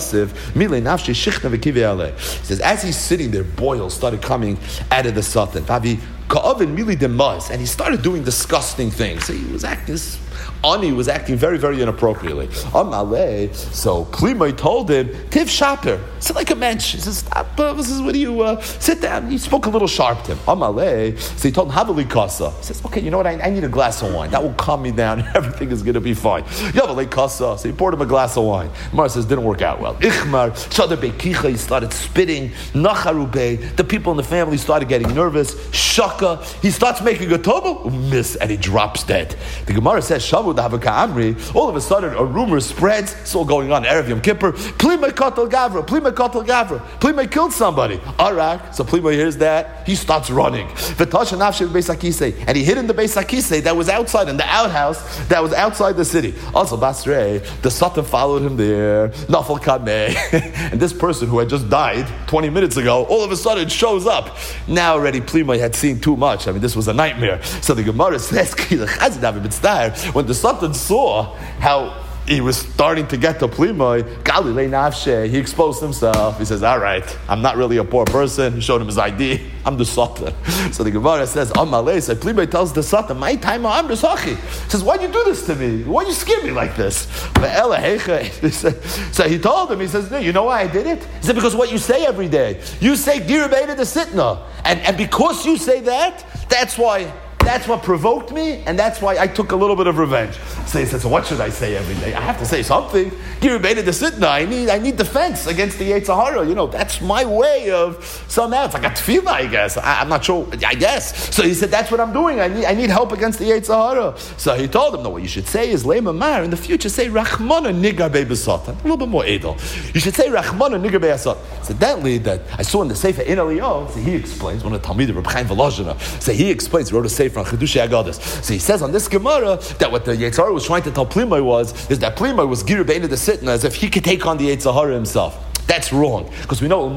He says, as he's sitting there, boils started coming out of the Satan. And he started doing disgusting things. So he was acting, this Ani was acting very, very inappropriately. So Plimai told him, Tiv Shaper, sit like a mensch. He says, stop, uh, this is what you, uh, sit down. He spoke a little sharp to him. So he told him, Havali Kasa. He says, okay, you know what, I, I need a glass of wine. That will calm me down. Everything is going to be fine. Yavalei Kasa. So he poured him a glass of wine. Mara says, didn't work out well. Ichmar, Shadar Bekicha, he started spitting. Nacharube, the people in the family started getting nervous. Shaka, he starts making a tobo, miss, and he drops dead. The Gemara says, Shavu Amri, all of a sudden a rumor spreads. It's all going on. Erev Yom Kippur. Plima Kotel Gavra. Plima Kotel Gavra. Plima killed somebody. Arak. So Plima hears that. He starts running. V'tasha nafshe Beis Akise, and he hid in the Beis Akise that was outside, in the outhouse that was outside the city. Also Basrei, the Satan followed him there. Nafal Kameh, and this person who had just died twenty minutes ago, all of a sudden shows up. Now already Plima had seen too much. I mean, this was a nightmare. So the Gemara says, when the Satan saw how he was starting to get to Plimai, Galilei Nafshe, he exposed himself. He says, all right, I'm not really a poor person. He showed him his I D. I'm the Satan. So the Gemara says, Amalei, so Plimai tells the Satan, my time, I'm the Sachi. He says, why'd you do this to me? Why'd you scare me like this? So he told him, he says, no, you know why I did it? He said, because what you say every day. You say, Girabeda de Sitna. And, and because you say that, that's why... That's what provoked me, and that's why I took a little bit of revenge. So he said, so what should I say every day? I have to say something. I need I need defense against the Yetzer Hara. You know, that's my way of somehow. It's like a tefillah, I guess. I, I'm not sure. I guess. So he said, that's what I'm doing. I need I need help against the Yetzer Hara. So he told him, no, what you should say is Leima Mar. In the future, say Rachmana Nigar Be'Besatan. A little bit more edel. You should say Rachmana Nigar Be'Besatan. So that lead that I saw in the Sefer in Eliyahu, so he explains, one of the Talmidim, Reb Chaim Volozhiner, so he explains, he wrote a Sefer Sefer Chidushay Agadas. So he says on this Gemara that what the Yetzer Hara was trying to tell Plimai was is that Plimai was Gira Be'ena the Sitna as if he could take on the Yetzer Hara himself. That's wrong, because we know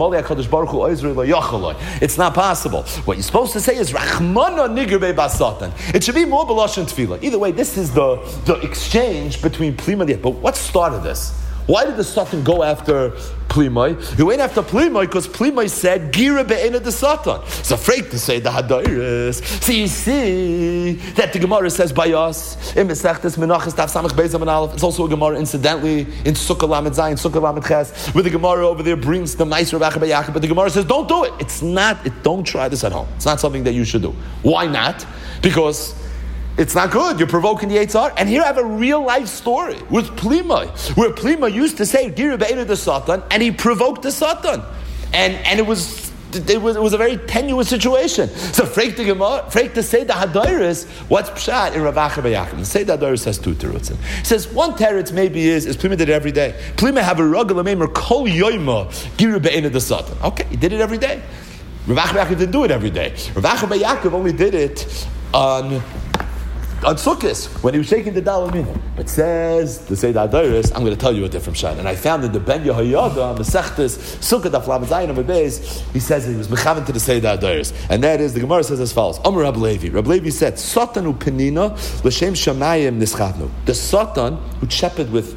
it's not possible. What you're supposed to say is Rachmana Nigr Be'Basatan. It should be more B'Lashon Tefillah. Either way, this is the, the exchange between Plimai and the. But what started this? Why did the Satan go after Plimai? He went after Plimai because Plimai said Gira Be'ena the Satan. It's afraid to say the Hadairis. So you see that the Gemara says by us in Mesechtes Menachos Daf Samach Beis Amud Aleph. It's also a Gemara incidentally in Sukkah Lamed Zayin, Sukkah Lamed Ches, where the Gemara over there brings the Ma'aser of Acha B'Yaakov, but the Gemara says don't do it. It's not. It, don't try this at home. It's not something that you should do. Why not? Because it's not good. You're provoking the Yetzer Hara. And here I have a real life story with Plimai, where Plimai used to say Gira Be'ena the Satan, and he provoked the Satan, and and it was. It was, it was a very tenuous situation. So, Freik to say the Hadairis, what's Pshat in Rav Acha B'Yaakov? The say the Hadairis has two terutzim. He says one teretz maybe is is Plimai did it every day. Plimai have a ragel amemer kol yoyma Gira Be'ena the Satan. Okay, he did it every day. Rav Acha B'Yaakov didn't do it every day. Rav Acha B'Yaakov only did it on. On Sukkot, when he was shaking the Dalamina. It says, to say the Hadairis, I'm going to tell you a different shot. And I found in the Ben Yehoyada, Mesechtes, Sukkot, Daf Lamed Zayin, Amud Beis, he says he was mechaven to the say the Hadairis. And that is, the Gemara says as follows, Amar Rab Levi. Rab Levi said, Satan u Penina, L'Shem Shamayim Nischavnu. The Satan who shepherded with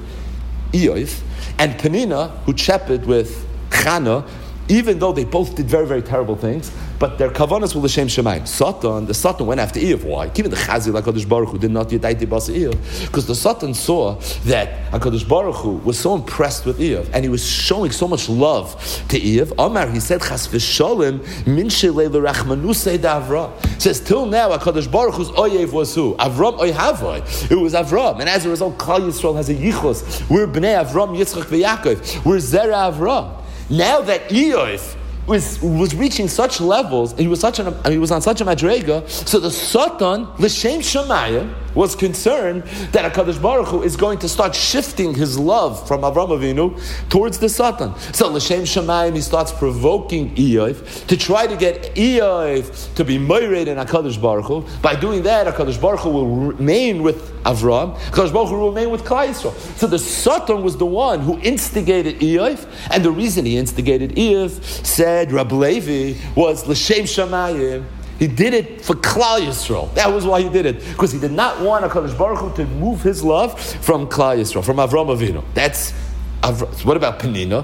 Eoth, and Penina who shepherded with Chana, even though they both did very, very terrible things, but their kavanas were l'shem shemayim. Satan, the Satan went after Eoth. Why? Even the Chazi, like HaKadosh Baruch Hu, did not yedai basa Eoth, because the Satan saw that HaKadosh Baruch Hu was so impressed with Eoth, and he was showing so much love to Eoth. Omar, he said, Chas v'sholem min shelei l'rachmanusei d'Avram. Says, till now, HaKadosh Baruch Hu's oyev was who? Avram oyhavoi. It was Avram, and as a result, Klal Yisrael has a yichus. We're bnei Avram, Yitzchak v'Yaakov. We're Zera Avram. Now that Eoth was was reaching such levels, he was such an he was on such a madrega, so the Satan l'shem Shemayim was concerned that HaKadosh Baruch Hu is going to start shifting his love from Avram Avinu towards the Satan. So l'shem Shemayim, he starts provoking Eoth to try to get Eoth to be moired in HaKadosh Baruch Hu. By doing that, HaKadosh Baruch Hu will remain with Avram. HaKadosh Baruch Hu will remain with Klal Yisrael. So the Satan was the one who instigated Eoth, and the reason he instigated Eoth, said Rab Levi, was l'shem Shemayim. He did it for Klal Yisrael. That was why he did it, because he did not want HaKadosh Baruch Hu to move his love from Klal Yisrael, from Avram Avinu. That's Avram. So what about Penina?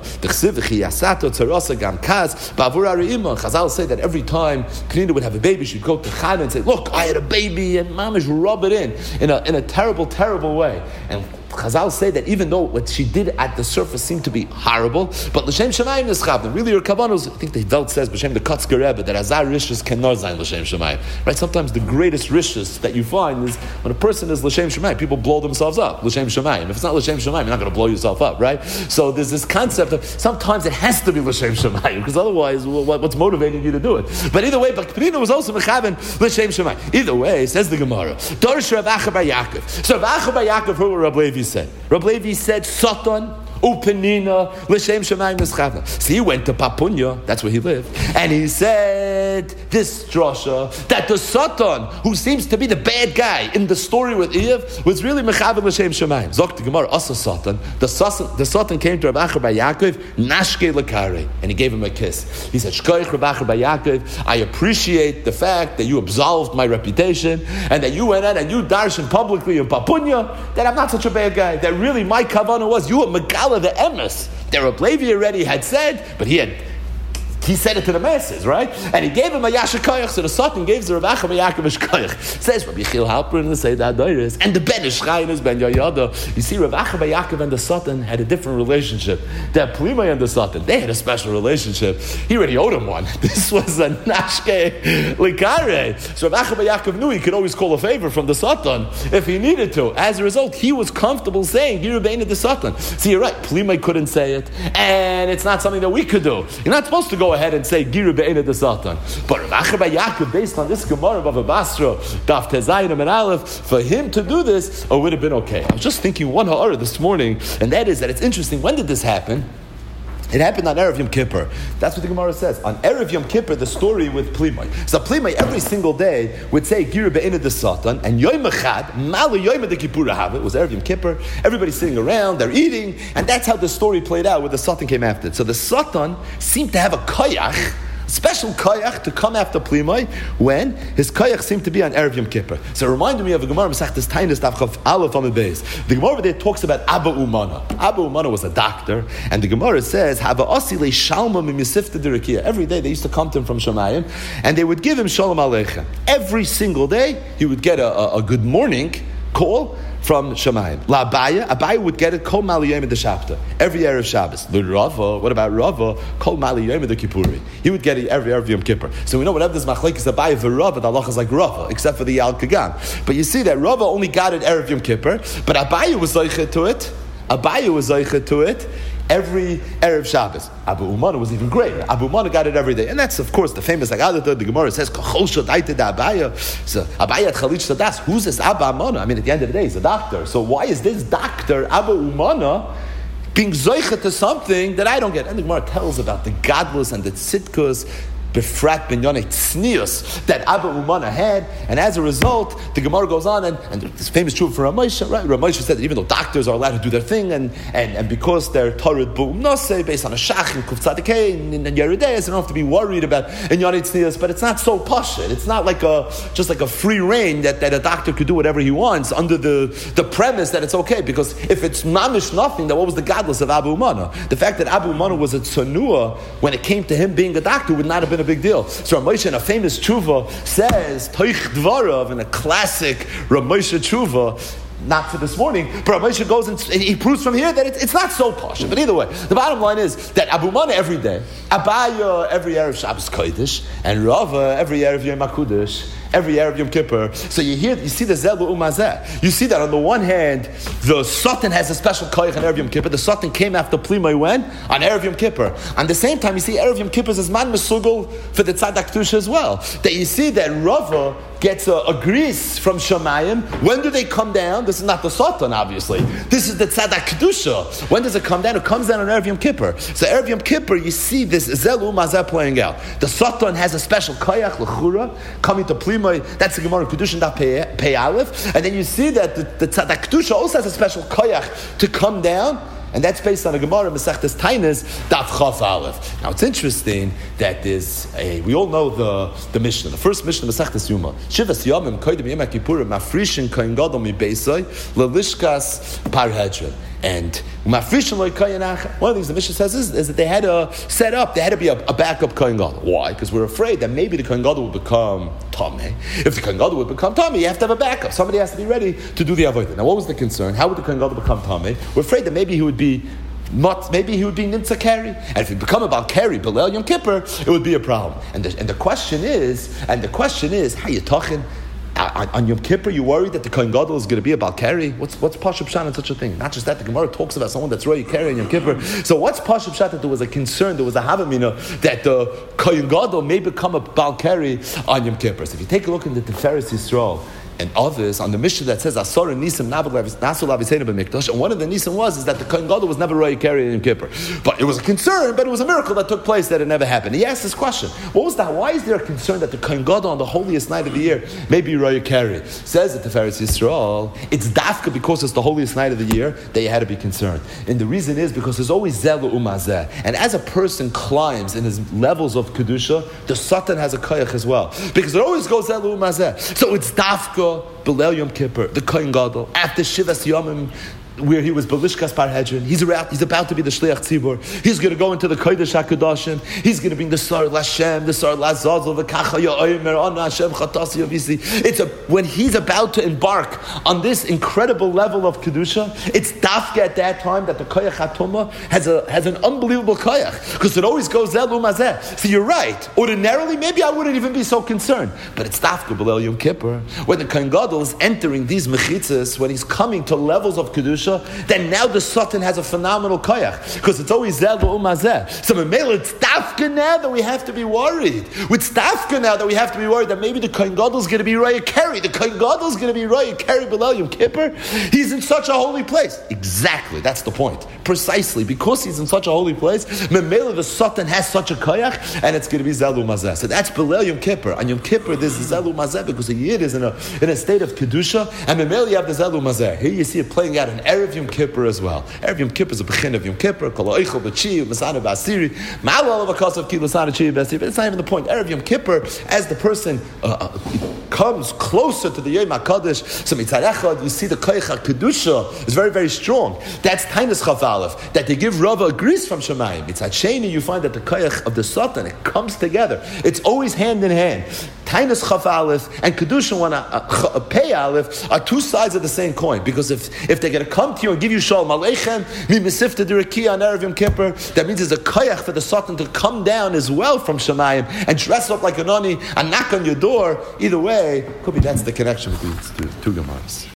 Chazal say that every time Penina would have a baby, she'd go to Chana and say, "Look, I had a baby," and Mamish rub it in in a in a terrible, terrible way. And Chazal say that even though what she did at the surface seemed to be horrible, but l'shem shemayim nischavna. Really, her kavanos. I think the Welt says b'shem the Kotzker Rebbe that azar rishus cannot zayin l'shem shemayim. Right? Sometimes the greatest rishus that you find is when a person is l'shem shemayim. People blow themselves up. L'shem shemayim. If it's not l'shem shemayim, you're not going to blow yourself up, right? So there's this concept of sometimes it has to be l'shem shemayim, because otherwise, what's motivating you to do it? But either way, but Penina was also mechaven l'shem shemayim. Either way, says the Gemara. Dorish Rav Acha bar Yaakov. So Rav Acha bar Yaakov heard what Rab Levi said. Rab Levi said, Satan, Upenina, L'Shem Shemayim Nischavna. So he went to Papunya, that's where he lived, and he said this drasha, that the Satan, who seems to be the bad guy in the story with Eoth, was really Mechaven L'Shem Shemayim. Zok the Gemara, Asa Satan, the Satan, the Satan came to Rav Acha bar Yaakov, Nashke L'Karei, and he gave him a kiss. He said, Shkoich Rav Acha bar Yaakov, I appreciate the fact that you absolved my reputation, and that you went out and you darshan publicly in Papunya, that I'm not such a bad guy, that really my kavanah was, you were Megala the emes that Rab Levi already had said, but he had he said it to the masses, right? And he gave him a yasha koyach, so the Satan gave the Rav Acha bar Yaakov a koyach. Says Rabbi Yechiel Halper in the Seder Hadairos, and the Ben Ishchayin is Ben Yoyada. You see, Rav Acha bar Yaakov and the Satan had a different relationship. That Plimai and the Satan, they had a special relationship. He already owed him one. This was a nashke likare. So Rav Acha bar Yaakov knew he could always call a favor from the Satan if he needed to. As a result, he was comfortable saying Gira Be'ena the Satan. See, you're right. Plimai couldn't say it, and it's not something that we could do. You're not supposed to go ahead and say Gira Be'ena the Satan. But Rav Acha bar Yaakov, based on this Gemara of Bava Basra, Daf Tezayin and Aleph, for him to do this, oh, it would have been okay. I was just thinking one ha'ara this morning, and that is that it's interesting. When did this happen? It happened on Erev Yom Kippur. That's what the Gemara says. On Erev Yom Kippur, the story with Plimai. So Plimai every single day would say Gira Be'inah de Satan, and Yom Echad, Malu Yom de Kippur Have. It was Erev Yom Kippur. Everybody's sitting around, they're eating, and that's how the story played out, where the Satan came after it. So the Satan seemed to have a koyach, special koyach to come after Plimai when his koyach seemed to be on Erev Yom Kippur. So it reminded me of a Gemara Masechtas Taanis Daf Chaf Aleph Amud Beis. The Gemara over there talks about Abba Umana. Abba Umana was a doctor, and the Gemara says Hava Osile Shalma Mimisifta Dirakia. Every day they used to come to him from Shemayim, and they would give him Shalom Aleichem. Every single day he would get a, a, a good morning call from Shemayim. La Abaya, Abaya would get it Kol Maliyim in the Shabta every Erev Shabbos. The Rava, what about Rava? Kol Maliyim in the Kippuri. He would get it every Erev Yom Kippur. So we know whenever there's Machlekes Abaya for Rava, the halacha is like Rava, except for the Yal Kagan. But you see that Rava only got it Erev Yom Kippur, but Abaya was zeicha to it. Abaya was zeicha to it every Erev Shabbos. Abu Umana was even greater. Abu Umana got it every day. And that's, of course, the famous Agadata. The Gemara says, Kachol Shadaita da Abaya. So, Abaya at Chalich Sadas. Who's this Abu Umana? I mean, at the end of the day, he's a doctor. So why is this doctor, Abu Umana, being zoicha to something that I don't get? And the Gemara tells about the gadlus and the tzitkus, Befrat ben Yonei Tznius that Abba Umana had, and as a result, the Gemara goes on, and, and this famous truth for Ramosha, right? Ramosha said that even though doctors are allowed to do their thing, and and, and because they're Torah Bu'um Nosei, based on a Shach and Kuf Tzadikei and, and Yeridei, they don't have to be worried about in Yonei Tznius, but it's not so pashut. It's not like a just like a free reign that, that a doctor could do whatever he wants under the, the premise that it's okay, because if it's mamish nothing, then what was the godless of Abu Umana? The fact that Abu Umana was a tzanua when it came to him being a doctor would not have been a big deal. So Ramosha, in a famous tshuva, says Toich Dvarav in a classic Ramosha tshuva, not for this morning, but Ramosha goes and he proves from here that it's, it's not so posh. But either way, the bottom line is that Abu Mana every day, Abaya every Erev Shabbos Kodesh, and Rava every Erev Yom HaKudesh, every Erev Yom Kippur. So you hear, you see the Zelu Umazeh. You see that on the one hand, the Satan has a special koyach on Erev Yom Kippur. The Satan came after Plimai when? On Erev Yom Kippur. On the same time, you see Erev Yom Kippur is man mesugel for the Tzadak Kedusha as well. That you see that Rava gets a, a grease from Shemayim. When do they come down? This is not the Satan, obviously. This is the Tzadak Kedusha. When does it come down? It comes down on Erev Yom Kippur. So Erev Yom Kippur, you see this Zelu Umazeh playing out. The Satan has a special koyach l'chura coming to Plimai. That's the Gemara Kedushin Daf Pei Aleph, and then you see that the, the Tzadak Kedusha also has a special koyach to come down, and that's based on a Gemara Masechtas Taanis Daf Chaf Aleph. Now it's interesting that there's a, we all know the the Mishnah, the first Mishnah Masechtas Yuma. Shivas Yomim Kodim Yom Kippurim Mafrishin Kohen Gadol Mi Beisai LeLishkas Parhedron. And one of the things the Mishnah says is, is that they had to set up, there had to be a, a backup Kohen Gadol. Why? Because we're afraid that maybe the Kohen Gadol will become Tameh. If the Kohen Gadol would become Tameh, you have to have a backup. Somebody has to be ready to do the Avodah. Now what was the concern? How would the Kohen Gadol become Tameh? We're afraid that maybe he would be Not, maybe he would be Nimtza Keri. And if he become about Keri, Belel Yom Kippur, it would be a problem. And the, and the question is, and the question is, how you talking? On, on Yom Kippur, you worried that the Kohen Gadol is going to be about Keri? What's what's Pashup Pshat in such a thing? Not just that, the Gemara talks about someone that's really Keri on Yom Kippur. So what's Pashup Pshat that there was a concern, there was a Havamina that the Kohen Gadol may become a Baal Keri on Yom Kippur? So if you take a look in the Tiferes Yisrael and others on the Mishnah that says Asor and Nisim Nasul Aviseinu b'Mikdash, and one of the Nisim was is that the Kohen Gadol was never Roy Keri in Yom Kippur. But it was a concern, but it was a miracle that took place that it never happened. He asked this question: what was that? Why is there a concern that the Kohen Gadol on the holiest night of the year may be Roy Keri? Says the Tiferes Yisrael, it's dafka because it's the holiest night of the year that you had to be concerned. And the reason is because there's always Zelu Umazeh. And as a person climbs in his levels of Kedusha, the Satan has a koyach as well. Because it always goes Zelu Umazeh. So it's dafka Belel Yom Kippur, the Kohen Gadol, after Shivas Yomim, where he was Belishkas Parhedron, he's about, he's about to be the Shliach Tzibur. He's going to go into the Kodesh HaKadoshim. He's going to bring the Sar Lashem, the Sar Lazazel, the Kacha Ya'omer, Ana Hashem Chatasi Yavisi. It's a, when he's about to embark on this incredible level of Kedusha, it's dafka at that time that the Koyach HaTumah has a has an unbelievable Koyach, because it always goes Zelu Mazeh. So you're right. Ordinarily, maybe I wouldn't even be so concerned. But it's dafka Belel Yom Kippur, when the Kohen Gadol is entering these mechitzas, when he's coming to levels of Kedusha, kedusha, then now the Satan has a phenomenal koyach because it's always zeh l'umazeh. So Memela, it's dafka now that we have to be worried. With dafka now that we have to be worried that maybe the Kohen Gadol is going to be Raya Keri. The Kohen Gadol is going to be Raya Keri B'Leil Yom Kippur. He's in such a holy place. Exactly, that's the point. Precisely because he's in such a holy place, Memela the Satan has such a koyach, and it's going to be zeh l'umazeh. So that's B'Leil Yom Kippur. On Yom Kippur, there's zeh l'umazeh because a yid is in a in a state of kedusha, and Memela you have the zeh l'umazeh. Here you see it playing out in Erev Yom Kippur as well. Erev Yom Kippur is a bechin of Yom Kippur. Kol ha'oichel b'tshi Masana b'asiri ma'al alav of ki l'sana tshi b'asiri. But it's not even the point. Erev Yom Kippur, as the person uh, uh, comes closer to the Yom HaKadosh, so mitzad echad, you see the koyach kedusha is very, very strong. That's Tainus Chaf Aleph, that they give Rava agrees from Shemayim. Mitzad Sheni, you find that the koyach of the Satan, it comes together. It's always hand in hand. Tainus Chaf Aleph and kedusha, one a, a pay Aleph, are two sides of the same coin. Because if, if they're going to come to you and give you Shalom Aleichem, mi mesifta d'Rakia on Erev Yom Kippur, that means there's a koyach for the Satan to come down as well from Shemayim and dress up like a nani and knock on your door. Either way, could be that's the connection between the two, two Gemaras.